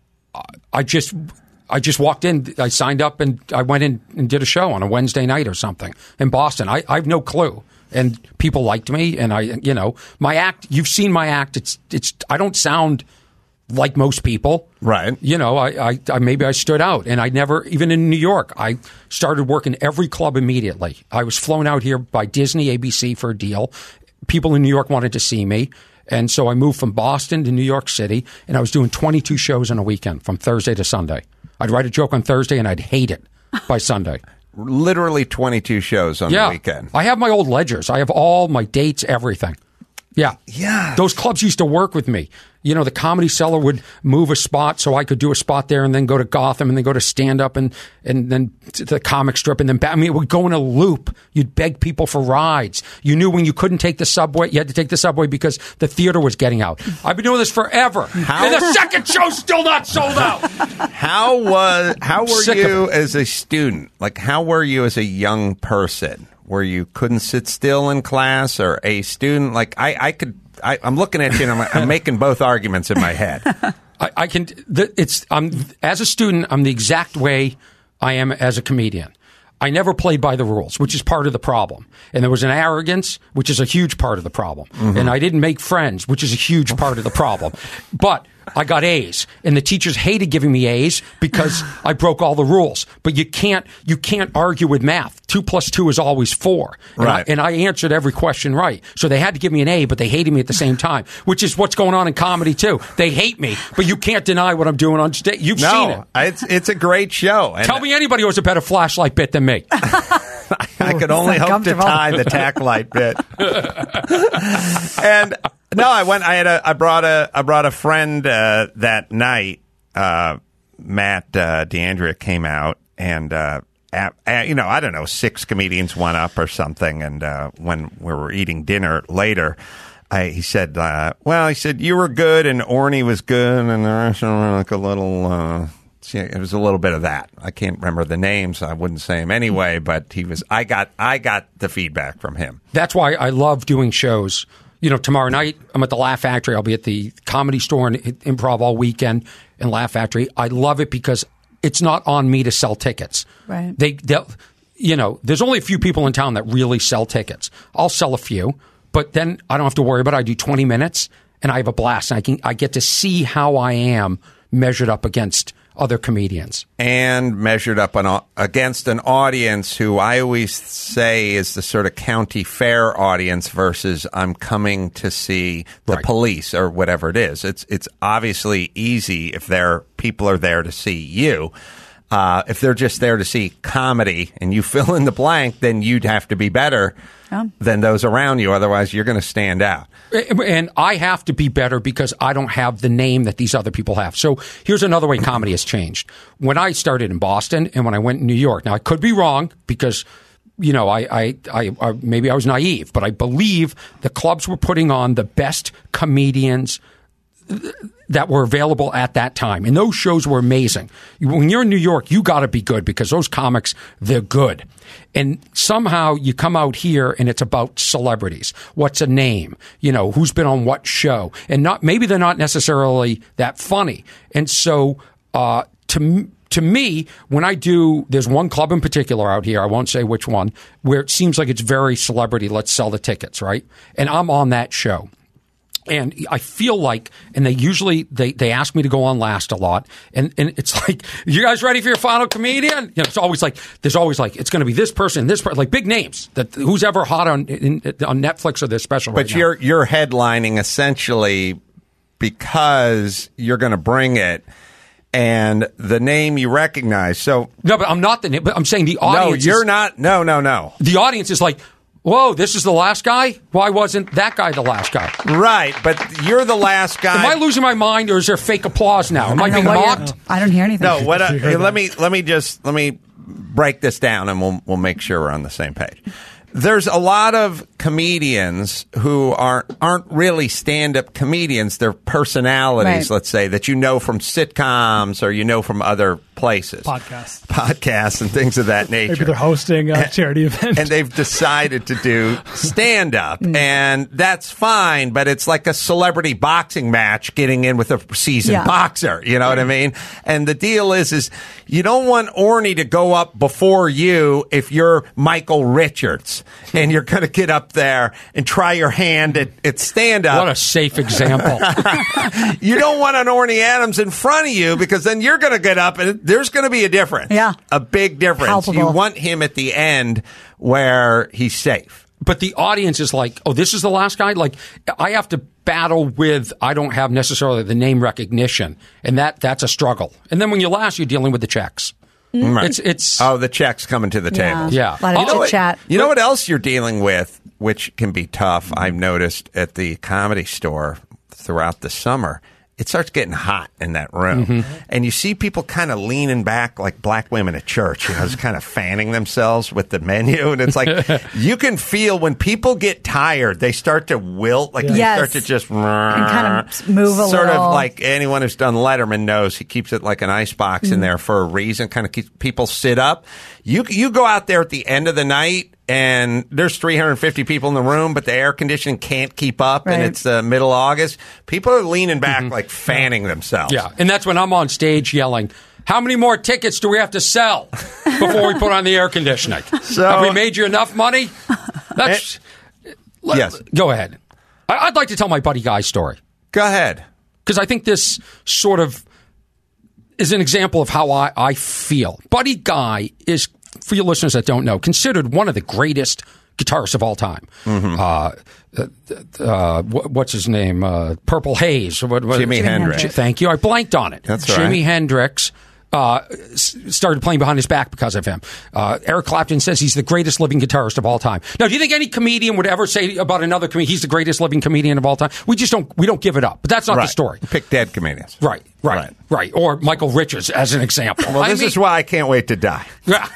I just I just walked in, I signed up, and I went in and did a show on a Wednesday night or something in Boston. I, I have no clue. And people liked me, and I, you know, my act. You've seen my act. It's, it's. I don't sound like most people, Right. You know, I, I, I maybe I stood out, and I never, even in New York, I started working every club immediately. I was flown out here by Disney, A B C for a deal. People in New York wanted to see me, and so I moved from Boston to New York City, and I was doing twenty-two shows in a weekend from Thursday to Sunday. I'd write a joke on Thursday, and I'd hate it by Sunday. Literally twenty-two shows on Yeah, the weekend. I have my old ledgers. I have all my dates, everything. Yeah. Yeah. Those clubs used to work with me. You know, the Comedy Cellar would move a spot so I could do a spot there and then go to Gotham and then go to stand up and, and then to the comic strip and then back. I mean, it would go in a loop. You'd beg people for rides. You knew when you couldn't take the subway, you had to take the subway because the theater was getting out. I've been doing this forever. How- And the second show's still not sold out. How was how were Sick of you it. as a student? Like how were you as a young person? Where you couldn't sit still in class, or a student? Like I, I could. I, I'm looking at you, and I'm, I'm making both arguments in my head. I, I can. The, it's. I'm as a student. I'm the exact way I am as a comedian. I never played by the rules, which is part of the problem. And there was an arrogance, which is a huge part of the problem. Mm-hmm. And I didn't make friends, which is a huge part of the problem. But I got A's, and the teachers hated giving me A's because I broke all the rules. But you can't you can't argue with math. Two plus two is always four. And, Right. I, and I answered every question right. So they had to give me an A, but they hated me at the same time, which is what's going on in comedy too. They hate me, but you can't deny what I'm doing on stage. You've seen it. No, it's it's a great show. And Tell me anybody who has a better flashlight bit than me. I could only so hope to comfortable. tie the tack light bit. And no, I went. I had a. I brought a. I brought a friend uh, that night. Uh, Matt uh, D'Andrea came out, and uh, at, at, you know, I don't know, six comedians went up or something. And uh, when we were eating dinner later, I, he said, uh, "Well, he said you were good, and Orny was good, and the rest of them were like a little." Uh, See, it was a little bit of that. I can't remember the names. I wouldn't say them anyway, but he was. I got. I got the feedback from him. That's why I love doing shows. You know, tomorrow night I'm at the Laugh Factory. I'll be at the Comedy Store and Improv all weekend in Laugh Factory. I love it because it's not on me to sell tickets. Right. They, they'll- you know, there's only a few people in town that really sell tickets. I'll sell a few, but then I don't have to worry about it. I do twenty minutes and I have a blast. And I can. I get to see how I am measured up against other comedians. And measured up on, against an audience who I always say is the sort of county fair audience versus I'm coming to see the Right. police or whatever it is. It's it's obviously easy if there people are there to see you. Uh, if they're just there to see comedy and you fill in the blank, then you'd have to be better Yeah. than those around you. Otherwise, you're going to stand out. And I have to be better because I don't have the name that these other people have. So here's another way comedy has changed. When I started in Boston and when I went in New York, now I could be wrong because, you know, I, I, I, I maybe I was naive, but I believe the clubs were putting on the best comedians that were available at that time. And those shows were amazing. When you're in New York, you got to be good because those comics, they're good. And somehow you come out here and it's about celebrities. What's a name? You know, who's been on what show? And not maybe they're not necessarily that funny. And so uh, to to me, when I do, there's one club in particular out here, I won't say which one, where it seems like it's very celebrity. Let's sell the tickets, right? And I'm on that show. And I feel like, and they usually, they, they ask me to go on last a lot. And, and it's like, you guys ready for your final comedian? You know, it's always like, there's always like, it's going to be this person, this person, like big names that who's ever hot on, in, on Netflix or this special right But now. you're, you're headlining essentially because you're going to bring it and the name you recognize. So, no, but I'm not the name, but I'm saying the audience. no, you're is, not. No, no, no. The audience is like, whoa, this is the last guy? Why wasn't that guy the last guy? Right, but you're the last guy. Am I losing my mind, or is there fake applause now? Am I, I don't being know what mocked? you're- I don't hear anything. No, what? I, heard let that. me let me just let me break this down, and we'll we'll make sure we're on the same page. There's a lot of comedians who aren't aren't really stand-up comedians. They're personalities, Right. let's say, that you know from sitcoms or you know from other places, Podcasts. podcasts, and things of that nature. Maybe they're hosting a charity event. And they've decided to do stand up, and that's fine, but it's like a celebrity boxing match getting in with a seasoned Yeah. boxer. You know what I mean? And the deal is, is you don't want Orny to go up before you if you're Michael Richards and you're going to get up there and try your hand at, at stand up. What a safe example. You don't want an Orny Adams in front of you because then you're going to get up and there's going to be a difference. Yeah. A big difference. Palpable. You want him at the end where he's safe. But the audience is like, oh, this is the last guy? Like, I have to battle with, I don't have necessarily the name recognition. And that that's a struggle. And then when you last, you're dealing with the checks. Right. It's, it's, Oh, the checks coming to the table. Yeah. A lot of You know chit chat. You know what else you're dealing with, which can be tough, I've noticed at the Comedy Store throughout the summer? It starts getting hot in that room. Mm-hmm. And you see people kind of leaning back like black women at church, you know, just kind of fanning themselves with the menu. And it's like, you can feel when people get tired, they start to wilt, like they Yes. start to just And kind of move a sort little. of like anyone who's done Letterman knows he keeps it like an icebox Mm. in there for a reason, kind of keeps people sit up. You, you go out there at the end of the night, and there's three hundred fifty people in the room, but the air conditioning can't keep up, and Right. it's uh, middle August. People are leaning back, like fanning themselves. yeah. And that's when I'm on stage yelling, how many more tickets do we have to sell before we put on the air conditioning? So- have we made you enough money? That's, let- Yes. Go ahead. I, I'd like to tell my Buddy Guy story. Go ahead. Because I think this sort of is an example of how I, I feel. Buddy Guy is, for your listeners that don't know, considered one of the greatest guitarists of all time. Mm-hmm. Uh, uh, uh, wh- what's his name? Uh, Purple Haze. What, what, Jimi Hendrix. J- Thank you. I blanked on it. That's Jimi right. Hendrix. Uh, s- started playing behind his back because of him. Uh, Eric Clapton says he's the greatest living guitarist of all time. Now, do you think any comedian would ever say about another comedian he's the greatest living comedian of all time? We just don't. We don't give it up. But that's not Right. the story. Pick dead comedians. Right, right, Right. right, Or Michael Richards as an example. Well, I this mean- is why I can't wait to die. Yeah.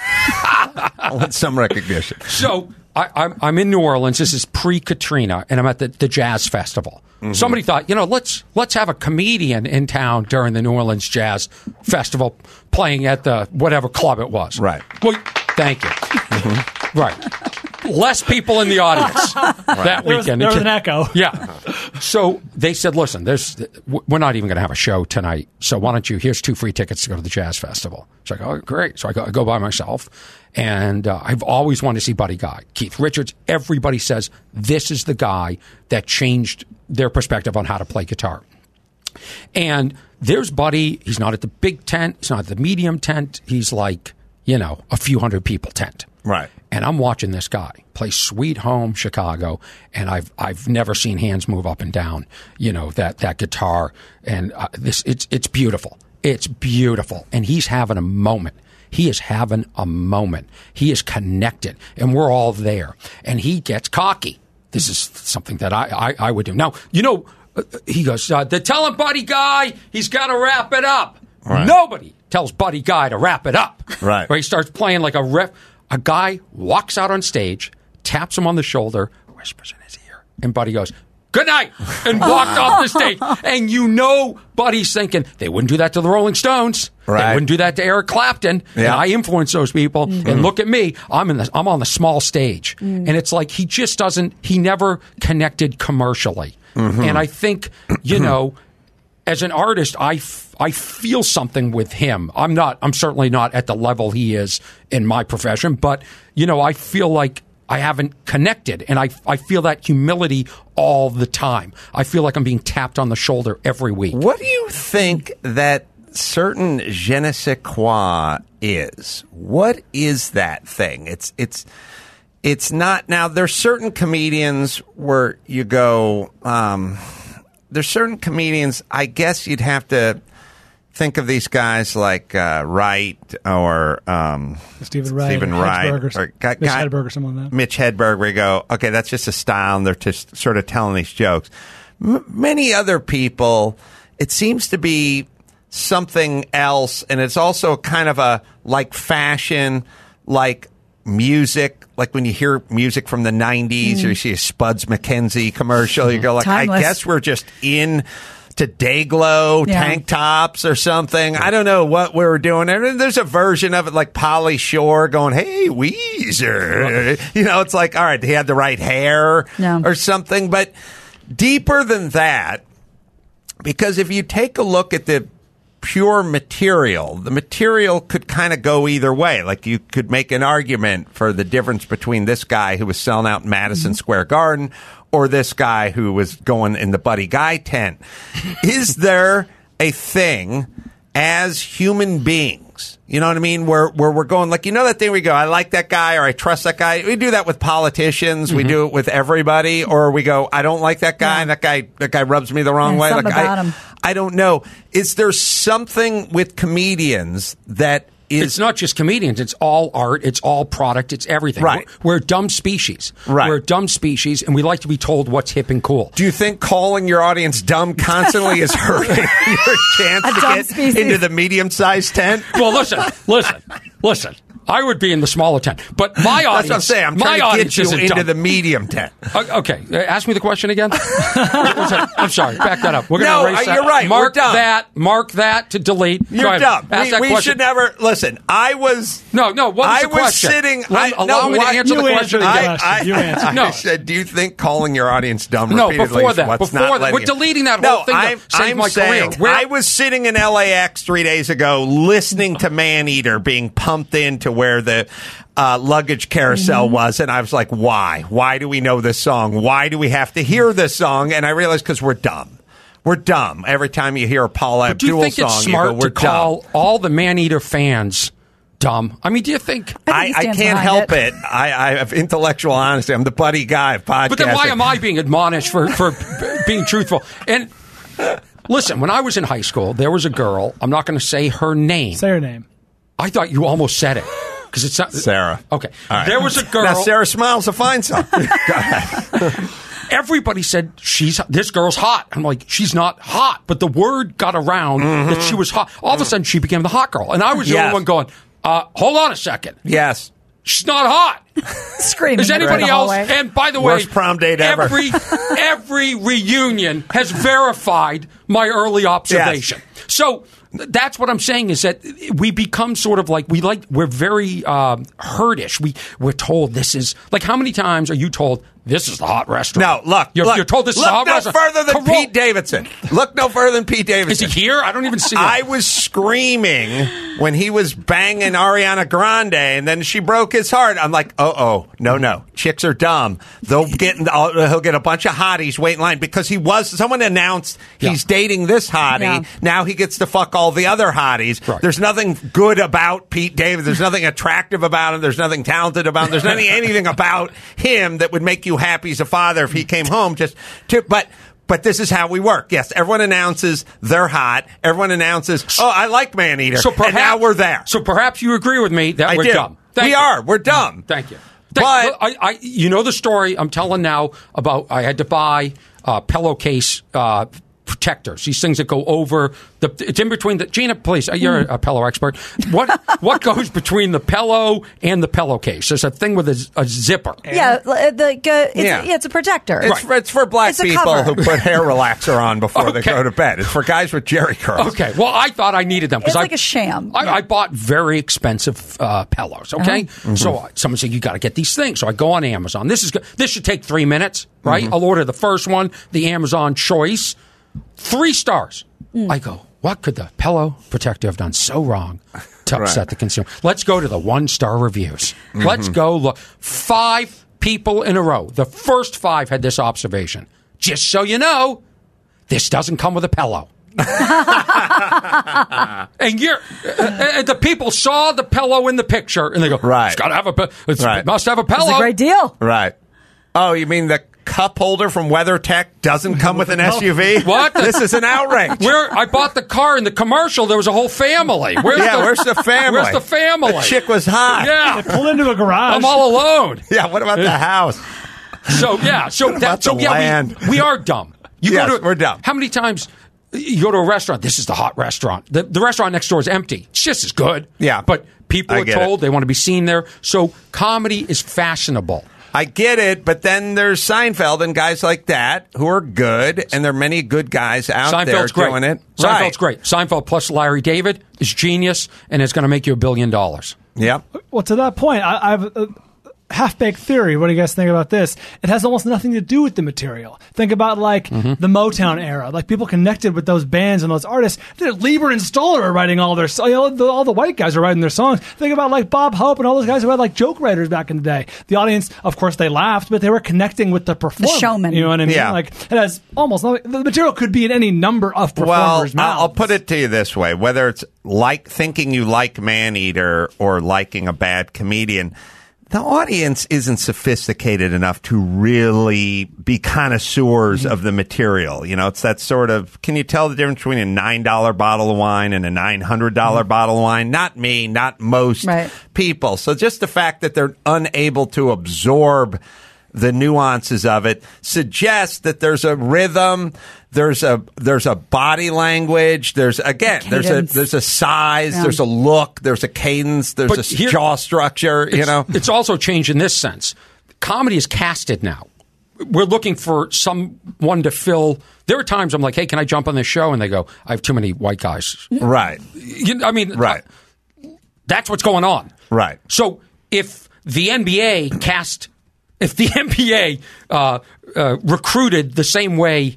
I want some recognition. So I, I'm, I'm in New Orleans. This is pre-Katrina, and I'm at the, the Jazz Festival. Mm-hmm. Somebody thought, you know, let's let's have a comedian in town during the New Orleans Jazz Festival, playing at the whatever club it was. Right. Well, thank you. Mm-hmm. Right. Less people in the audience that There was- weekend. there was an echo. Yeah. So they said, listen, there's we're not even going to have a show tonight. So why don't you? Here's two free tickets to go to the Jazz Festival. So I go, oh, great. So I go, I go by myself, and uh, I've always wanted to see Buddy Guy, Keith Richards. Everybody says this is the guy that changed their perspective on how to play guitar. And there's Buddy. He's not at the big tent. He's not at the medium tent. He's like, you know, a few hundred people tent. Right. And I'm watching this guy play Sweet Home Chicago, and I've I've never seen hands move up and down, you know, that that guitar, and uh, this it's it's beautiful. It's beautiful, and he's having a moment. He is having a moment. He is connected, and we're all there. And he gets cocky. This is something that I I, I would do. Now, you know, uh, he goes, uh, they're telling Buddy Guy he's got to wrap it up. Right. Nobody tells Buddy Guy to wrap it up. Right. Where he starts playing like a riff. A guy walks out on stage, taps him on the shoulder, whispers in his ear, and Buddy goes, good night, and walked off the stage. And you know Buddy's thinking, they wouldn't do that to the Rolling Stones. Right. They wouldn't do that to Eric Clapton. Yeah. And I influence those people. Mm-hmm. And look at me. I'm in the, I'm on the small stage. Mm. And it's like he just doesn't, he never connected commercially. Mm-hmm. And I think, you know, as an artist, I, f- I feel something with him. I'm not, I'm certainly not at the level he is in my profession, but, you know, I feel like I haven't connected, and I, I feel that humility all the time. I feel like I'm being tapped on the shoulder every week. What do you think that certain je ne sais quoi is? What is that thing? It's it's it's not. Now, there's certain comedians where you go. Um, there's certain comedians. I guess you'd have to think of these guys like uh, Wright or um, Stephen Wright, Stephen or Wright, Hedberg, or, or guy, Mitch guy- Hedberg, or someone like that. Mitch Hedberg, where you go, okay, that's just a style, and they're just sort of telling these jokes. M- many other people, it seems to be something else, and it's also kind of a like fashion, like music, like when you hear music from the nineties, or you see a Spuds McKenzie commercial, you go like, Timeless. I guess we're just in to Dayglow Yeah. tank tops or something. I don't know what we were doing. And there's a version of it like Polly Shore going, hey, Weezer. You know, it's like, all right, he had the right hair No. or something. But deeper than that, because if you take a look at the pure material, the material could kind of go either way. Like you could make an argument for the difference between this guy who was selling out in Madison Square Garden or this guy who was going in the Buddy Guy tent. Is there a thing as human beings, you know what I mean, where where we're going like, you know that thing we go, I like that guy or I trust that guy. We do that with politicians. We do it with everybody. Or we go, I don't like that guy. Yeah. That guy that guy rubs me the wrong Yeah, way. something Like about I, him. I don't know. Is there something with comedians that is It's not just comedians. It's all art. It's all product. It's everything. Right. We're, we're a dumb species. Right. We're a dumb species, and we like to be told what's hip and cool. Do you think calling your audience dumb constantly is hurting your chance A to dumb get species. into the medium-sized tent? Well, listen, listen, listen. I would be in the smaller tent, but my audience. That's what I'm saying. I'm my trying to audience get you isn't into dumb. the medium tent. Uh, okay, uh, ask me the question again. What was that? I'm sorry. Back that up. We're going No, to erase uh, that. you're right. We're Mark dumb. that. Mark that to delete. Go You're ahead. dumb. Ask We, that we question. should never listen. I was No, no. What was I the was question? sitting. Let- I, allow no, me to why- answer the you question answer the again. question. I, You I, answer. I No. said, do you think calling your audience dumb No, repeatedly before is that. what's Before not that. letting We're you- deleting that no, whole thing to I'm, save I'm my saying, career. Where- I was sitting in L A X three days ago listening to Maneater being pumped into where the uh, luggage carousel Mm-hmm. was, and I was like, why? Why do we know this song? Why do we have to hear this song? And I realized because we're dumb. We're dumb. Every time you hear a Paula Do you Abdul think song, it's you smart go, we're to call dumb. all the Maneater fans dumb? I mean, do you think? I, he I stands can't behind help it. it. I, I have intellectual honesty. I'm the buddy guy of podcasting. But then why am I being admonished for, for being truthful? And listen, when I was in high school, there was a girl. I'm not going to say her name. Say her name. I thought you almost said it because it's not Sarah? Okay, All right. there was a girl. Now, Sarah Smiles a fine song. Go ahead. Everybody said she's this girl's hot. I'm like, she's not hot, but the word got around that she was hot. All of a sudden, she became the hot girl, and I was the Yes. only one going, uh, "Hold on a second, Yes. she's not hot." Screaming. Is in anybody the else? hallway. And by the way, Worst prom date ever. Every every reunion has verified my early observation. So th- that's what I'm saying is that we become sort of like we like we're very um, herdish. We we're told this is like how many times are you told this is the hot restaurant? No, look. You're, look, you're told this look is the hot no restaurant. further than Carol- Pete Davidson. Look no further than Pete Is Davidson. he here? I don't even see him. I was screaming when he was banging Ariana Grande, and then she broke his heart. I'm like, oh, oh, no, no, chicks are dumb. They'll get, he'll get a bunch of hotties wait in line because he was. Someone announced he's Yeah. dating this hottie. Yeah. Now he gets to fuck all the other hotties. Right. There's nothing good about Pete Davidson. There's nothing attractive about him. There's nothing talented about him. There's nothing anything about him that would make you happy as a father if he came home. Just to, but. But this is how we work. Yes, everyone announces they're hot. Everyone announces, oh, I like Maneater. so perhaps and now we're there. So perhaps you agree with me that I we're do. dumb. Thank we you. are. We're dumb. Thank you. But- Thank, I, I, you know the story I'm telling now about I had to buy a pillowcase uh, protectors. These things that go over the. It's in between the. Gina, please, you're a pillow expert. What what goes between the pillow and the pillowcase? There's a thing with a, a zipper. Yeah, l- the, uh, it's, Yeah. yeah. it's a protector. It's, for, it's for black It's a people cover. who put hair relaxer on before they Okay. go to bed. It's for guys with jerry curls. Okay. Well, I thought I needed them It's I, like a sham. I, I bought very expensive uh, pillows. Okay. Uh-huh. So uh, someone said you got to get these things. So I go on Amazon. This is good. This should take three minutes, right? I'll order the first one, the Amazon Choice, three stars. I go, what could the pillow protector have done so wrong to upset Right. the consumer? Let's go to the one star reviews. Let's go look. Five people in a row. The first five had this observation. Just so you know, this doesn't come with a pillow. And you're, uh, uh, the people saw the pillow in the picture, and they go, Right. It's got to have a, pi- it's, Right. it must have a pillow. It's a great deal. Right. Oh, you mean the cup holder from WeatherTech doesn't come with an S U V? What? This is an outrage. Where I bought the car in the commercial, there was a whole family. Where's yeah, the, where's the family? Where's the family? The chick was hot. Yeah, Pull into a garage. I'm all alone. Yeah, what about the house? So yeah, so What that, about so the yeah, land? we, we are dumb. You Yes, go to, we're dumb. How many times you go to a restaurant? This is the hot restaurant. The, the restaurant next door is empty. It's just as good. Yeah. but people I are get told it. they want to be seen there. So comedy is fashionable. I get it, but then there's Seinfeld and guys like that who are good, and there are many good guys out there Seinfeld's great. doing it. Seinfeld's Right. great. Seinfeld plus Larry David is genius, and it's going to make you a billion dollars. Yep. Well, to that point, I, I have a half-baked theory. What do you guys think about this? It has almost nothing to do with the material. Think about, like, Mm-hmm. the Motown era. Like, people connected with those bands and those artists. Lieber and Stoller are writing all their songs. You know, the, all the white guys are writing their songs. Think about, like, Bob Hope and all those guys who had, like, joke writers back in the day. The audience, of course, they laughed, but they were connecting with the performer. showman. You know what I mean? Yeah. Like, it has almost nothing. The material could be in any number of Well, performers' I'll I'll mouths. put it to you this way: whether it's like thinking you like Maneater or liking a bad comedian, the audience isn't sophisticated enough to really be connoisseurs of the material. You know, it's that sort of, can you tell the difference between a nine dollar bottle of wine and a nine hundred dollars bottle of wine? Not me, not most Right. people. So just the fact that they're unable to absorb the nuances of it suggests that there's a rhythm, there's a there's a body language, there's again there's a Cadence. there's a size, Yeah. there's a look, there's a cadence, there's But a here- jaw structure. You It's, know, it's also changed in this sense. Comedy is casted now. We're looking for someone to fill. There are times I'm like, "Hey, can I jump on this show?" And they go, "I have too many white guys." right, You, I mean, right, uh, that's what's going on. right. So if the N B A cast, if the N B A uh, uh, recruited the same way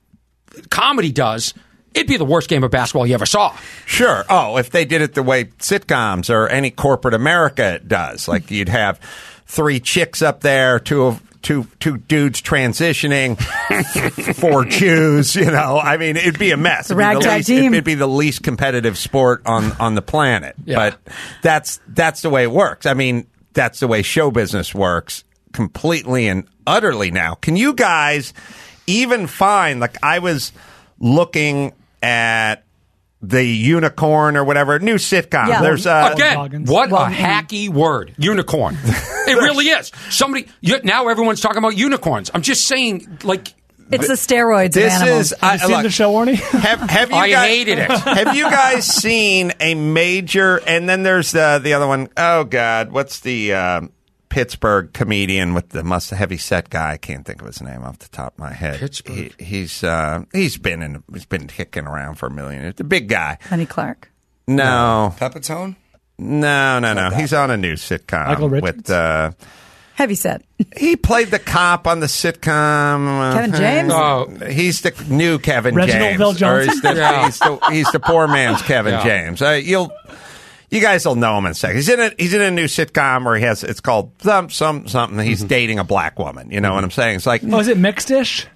comedy does, it'd be the worst game of basketball you ever saw. Sure. Oh, if they did it the way sitcoms or any corporate America does, like you'd have three chicks up there, two of two two dudes transitioning, four Jews. You know, I mean, it'd be a mess. It'd be, the Ragtag least, team. it'd be the least competitive sport on on the planet. Yeah. But that's that's the way it works. I mean, that's the way show business works completely and utterly now. Can you guys even find, like, I was looking at the Unicorn or whatever new sitcom. Yeah. There's uh, Again, Goggins. what Well, a hacky word, unicorn. It really is. Somebody you, now everyone's talking about unicorns. I'm just saying, like, It's the steroids this of animals. is Have I, you seen look, the show, Orny? Have, have you I guys, hated it. Have you guys seen a major? And then there's the the other one. Oh God, what's the uh, Pittsburgh comedian with the must heavy set guy? I can't think of his name off the top of my head. Pittsburgh. He, he's uh, he's been in he's been kicking around for a million years. The big guy. Penny Clark. No, Pepitone? no, no, no. He's on a new sitcom Michael Richards? with. Uh, Heavy set. he played the cop on the sitcom. Kevin James? Oh. He's the new Kevin Reginald James. Bill Or Johnson? he's, the, Yeah. he's, the, he's the poor man's Kevin Yeah. James. Uh, you'll, you guys will know him in a second. He's in a he's in a new sitcom where he has it's called some some something. He's Mm-hmm. dating a black woman. You know what I'm saying? It's like Oh, is it mixed-ish?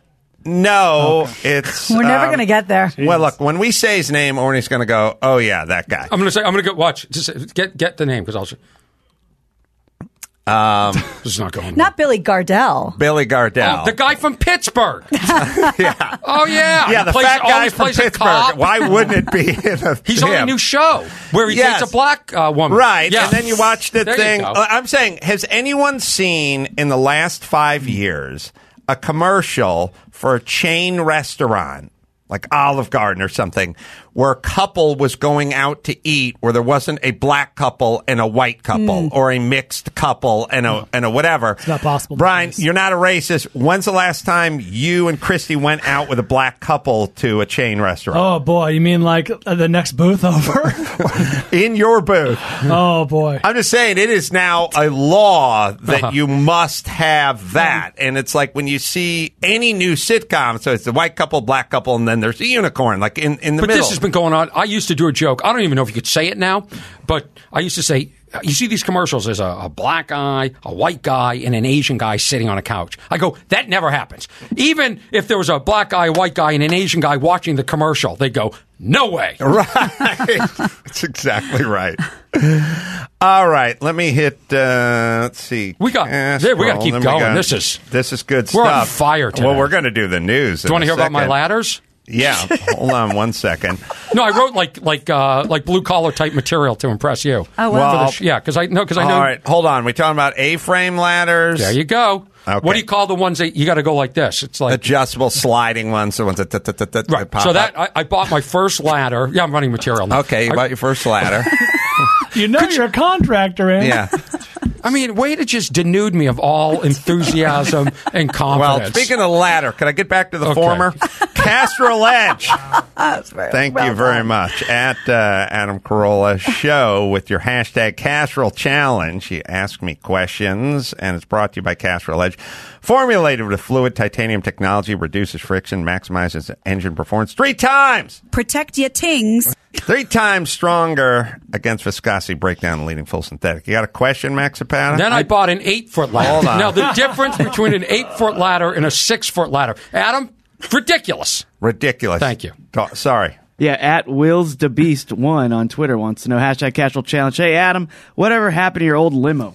no, it's We're never um, going to get there. Well, look, when we say his name, Orny's going to go, "Oh yeah, that guy." I'm gonna say I'm gonna go watch. Just get get the name because I'll. Um, this is not going. Not Billy Gardell. Billy Gardell. Oh, the guy from Pittsburgh. yeah, Oh yeah, yeah, the Plays- fat guy always from plays a Pittsburgh. cop. Why wouldn't it be? In a, He's on a him? new show where he Yes. dates a black uh, woman. Right, Yeah. and then you watch the There you thing. go. Uh, I'm saying, has anyone seen in the last five years a commercial for a chain restaurant like Olive Garden or something, where a couple was going out to eat, where there wasn't a black couple and a white couple, or a mixed couple and a and a whatever. It's not possible. Brian, you're not a racist. When's the last time you and Christy went out with a black couple to a chain restaurant? Oh, boy. You mean like uh, the next booth over? In your booth. Oh, boy. I'm just saying, it is now a law that Uh-huh. you must have that. And it's like when you see any new sitcom, so it's the white couple, black couple, and then there's a unicorn, like in, in the But middle. this has been going on. I used to do a joke. I don't even know if you could say it now, but I used to say, you see these commercials, there's a, a black guy, a white guy, and an Asian guy sitting on a couch. I go, that never happens. Even if there was a black guy, a white guy, and an Asian guy watching the commercial, they go, no way. Right. That's exactly right. All right. Let me hit, uh, let's see. We got- Castrol, we gotta keep then we going. got- This is- this is good we're stuff. on fire today. Well, we're going to do the news. Do you want to hear about my ladders? Yeah. Hold on one second. No, I wrote like like uh, like blue collar type material to impress you. Oh, wow. For the Well, sh- yeah, because I know because I know. All right. Hold on. We talking about A-frame ladders? There you go. Okay. What do you call the ones that you got to go like this? It's like Adjustable sliding ones. The ones that, that, that, that, that right. pop So up. that I, I bought my first ladder. Yeah, I'm running material now. Okay, you I, bought your first ladder. You know you're a contractor, eh? Yeah. I mean, way to just denude me of all enthusiasm and confidence. Well, speaking of ladder, can I get back to the Okay. former? Castrol Edge. That's very Thank well you very done. much. At uh, Adam Carolla Show with your hashtag Castrol Challenge. You ask me questions, and it's brought to you by Castrol Edge. Formulated with fluid titanium technology, reduces friction, maximizes engine performance three times. Protect your tings. Three times stronger against viscosity breakdown, leading full synthetic. You got a question, Max Zapata? Then I bought an eight foot ladder. Hold on. Now the difference between an eight foot ladder and a six foot ladder, Adam, ridiculous. Ridiculous. Thank you. Ta- Sorry. Yeah, at Wills the Beast one on Twitter wants to know hashtag Castrol Challenge. Hey, Adam, whatever happened to your old limo?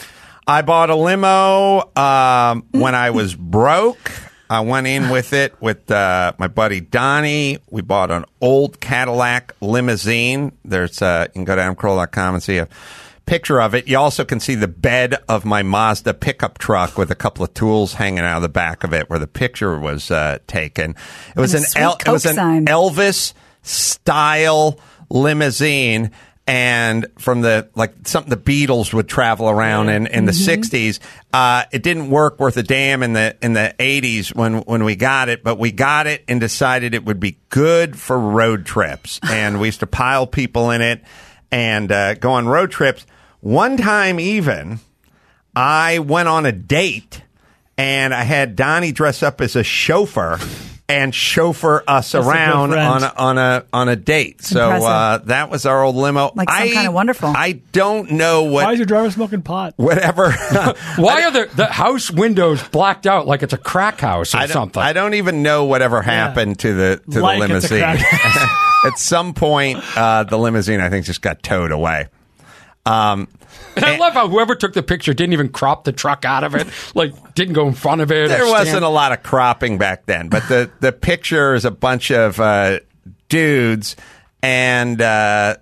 I bought a limo um, when I was broke. I went in with it with uh, my buddy Donnie. We bought an old Cadillac limousine. There's uh, you can go to adam carolla dot com and see a picture of it. You also can see the bed of my Mazda pickup truck with a couple of tools hanging out of the back of it, where the picture was uh, taken. It was And an a sweet El- it was Coke an sign. Elvis style limousine. And from the, like, something the Beatles would travel around in, in the sixties. Uh, it didn't work worth a damn in the, in the eighties when, when we got it, but we got it and decided it would be good for road trips. And we used to pile people in it and, uh, go on road trips. One time even, I went on a date and I had Donnie dress up as a chauffeur and chauffeur us That's a good around friend. on a, on a on a date. So Impressive. uh, that was our old limo. Like some I, kind of wonderful. I don't know what. Why is your driver smoking pot? whatever. Why are the, the house windows blacked out like it's a crack house or I don't, something? I don't even know whatever happened to the to Like the it's a limousine. crack At some point, uh, the limousine I think just got towed away. Um, And I love how whoever took the picture didn't even crop the truck out of it, like didn't go in front of it. or There stand- wasn't a lot of cropping back then, but the, the picture is a bunch of uh, dudes, and uh,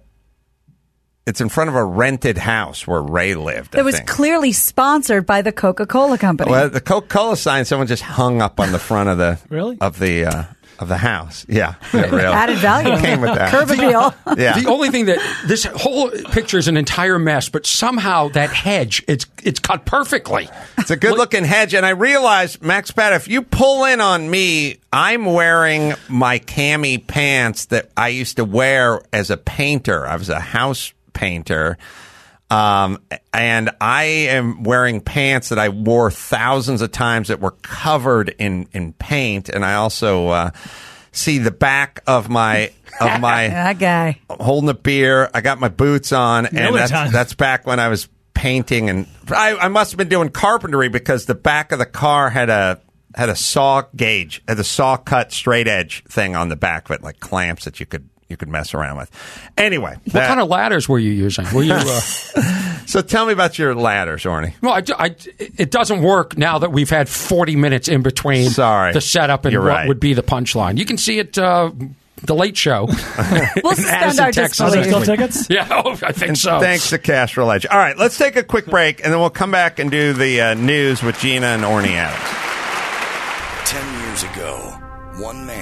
it's in front of a rented house where Ray lived. I It was think. clearly sponsored by the Coca-Cola Company. Well, the Coca-Cola sign someone just hung up on the front of the Really? of the uh, of the house. Yeah, yeah really. Added value. Came with that. Curb appeal. Yeah. The only thing that this whole picture is an entire mess, but somehow that hedge it's it's cut perfectly. It's a good looking hedge, and I realized, Max Pat, if you pull in on me, I'm wearing my cami pants that I used to wear as a painter. I was a house painter. Um, and I am wearing pants that I wore thousands of times that were covered in, in paint. And I also, uh, see the back of my, of my, That guy. holding a beer. I got my boots on, and Million that's, times. that's back when I was painting. And I, I must have been doing carpentry because the back of the car had a, had a saw gauge, had a saw cut straight edge thing on the back of it, like clamps that you could, you could mess around with. Anyway. What kind of ladders were you using? Were you? Uh, So tell me about your ladders, Orny. well, I, I- it doesn't work now that we've had forty minutes in between Sorry. the setup and You're what right. would be the punchline. You can see it. Uh, the Late Show. We'll suspend Addison, our Texas. Are there disbelief. still tickets? Yeah, oh, I think so. Thanks to Castrol Edge. All right, let's take a quick break, and then we'll come back and do the uh, news with Gina and Orny Adams. Ten years ago, one man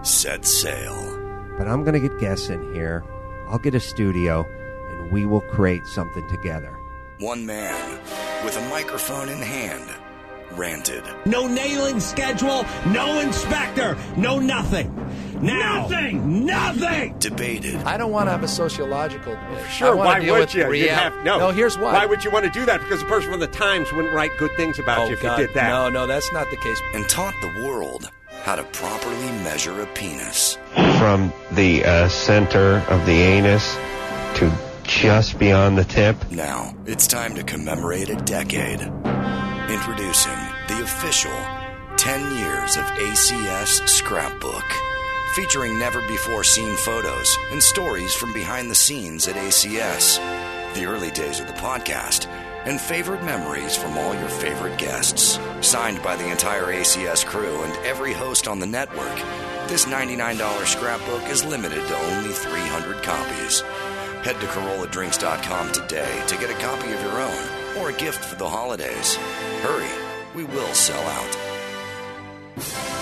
set sail. But I'm going to get guests in here. I'll get a studio, and we will create something together. One man with a microphone in hand ranted. No nailing schedule, no inspector, no nothing. Now, nothing, nothing. Debated. I don't want to have a sociological debate. Sure, why deal would with you? You'd real- have, no. no, here's why. Why would you want to do that? Because the person from the Times wouldn't write good things about oh, you if God, you did that. No, no, that's not the case. And taught the world how to properly measure a penis. From the uh, center of the anus to just beyond the tip. Now, it's time to commemorate a decade. Introducing the official ten years of A C S Scrapbook. Featuring never-before-seen photos and stories from behind the scenes at A C S, the early days of the podcast, and favorite memories from all your favorite guests. Signed by the entire A C S crew and every host on the network, this ninety-nine dollars scrapbook is limited to only three hundred copies. Head to Corolla Drinks dot com today to get a copy of your own or a gift for the holidays. Hurry, we will sell out.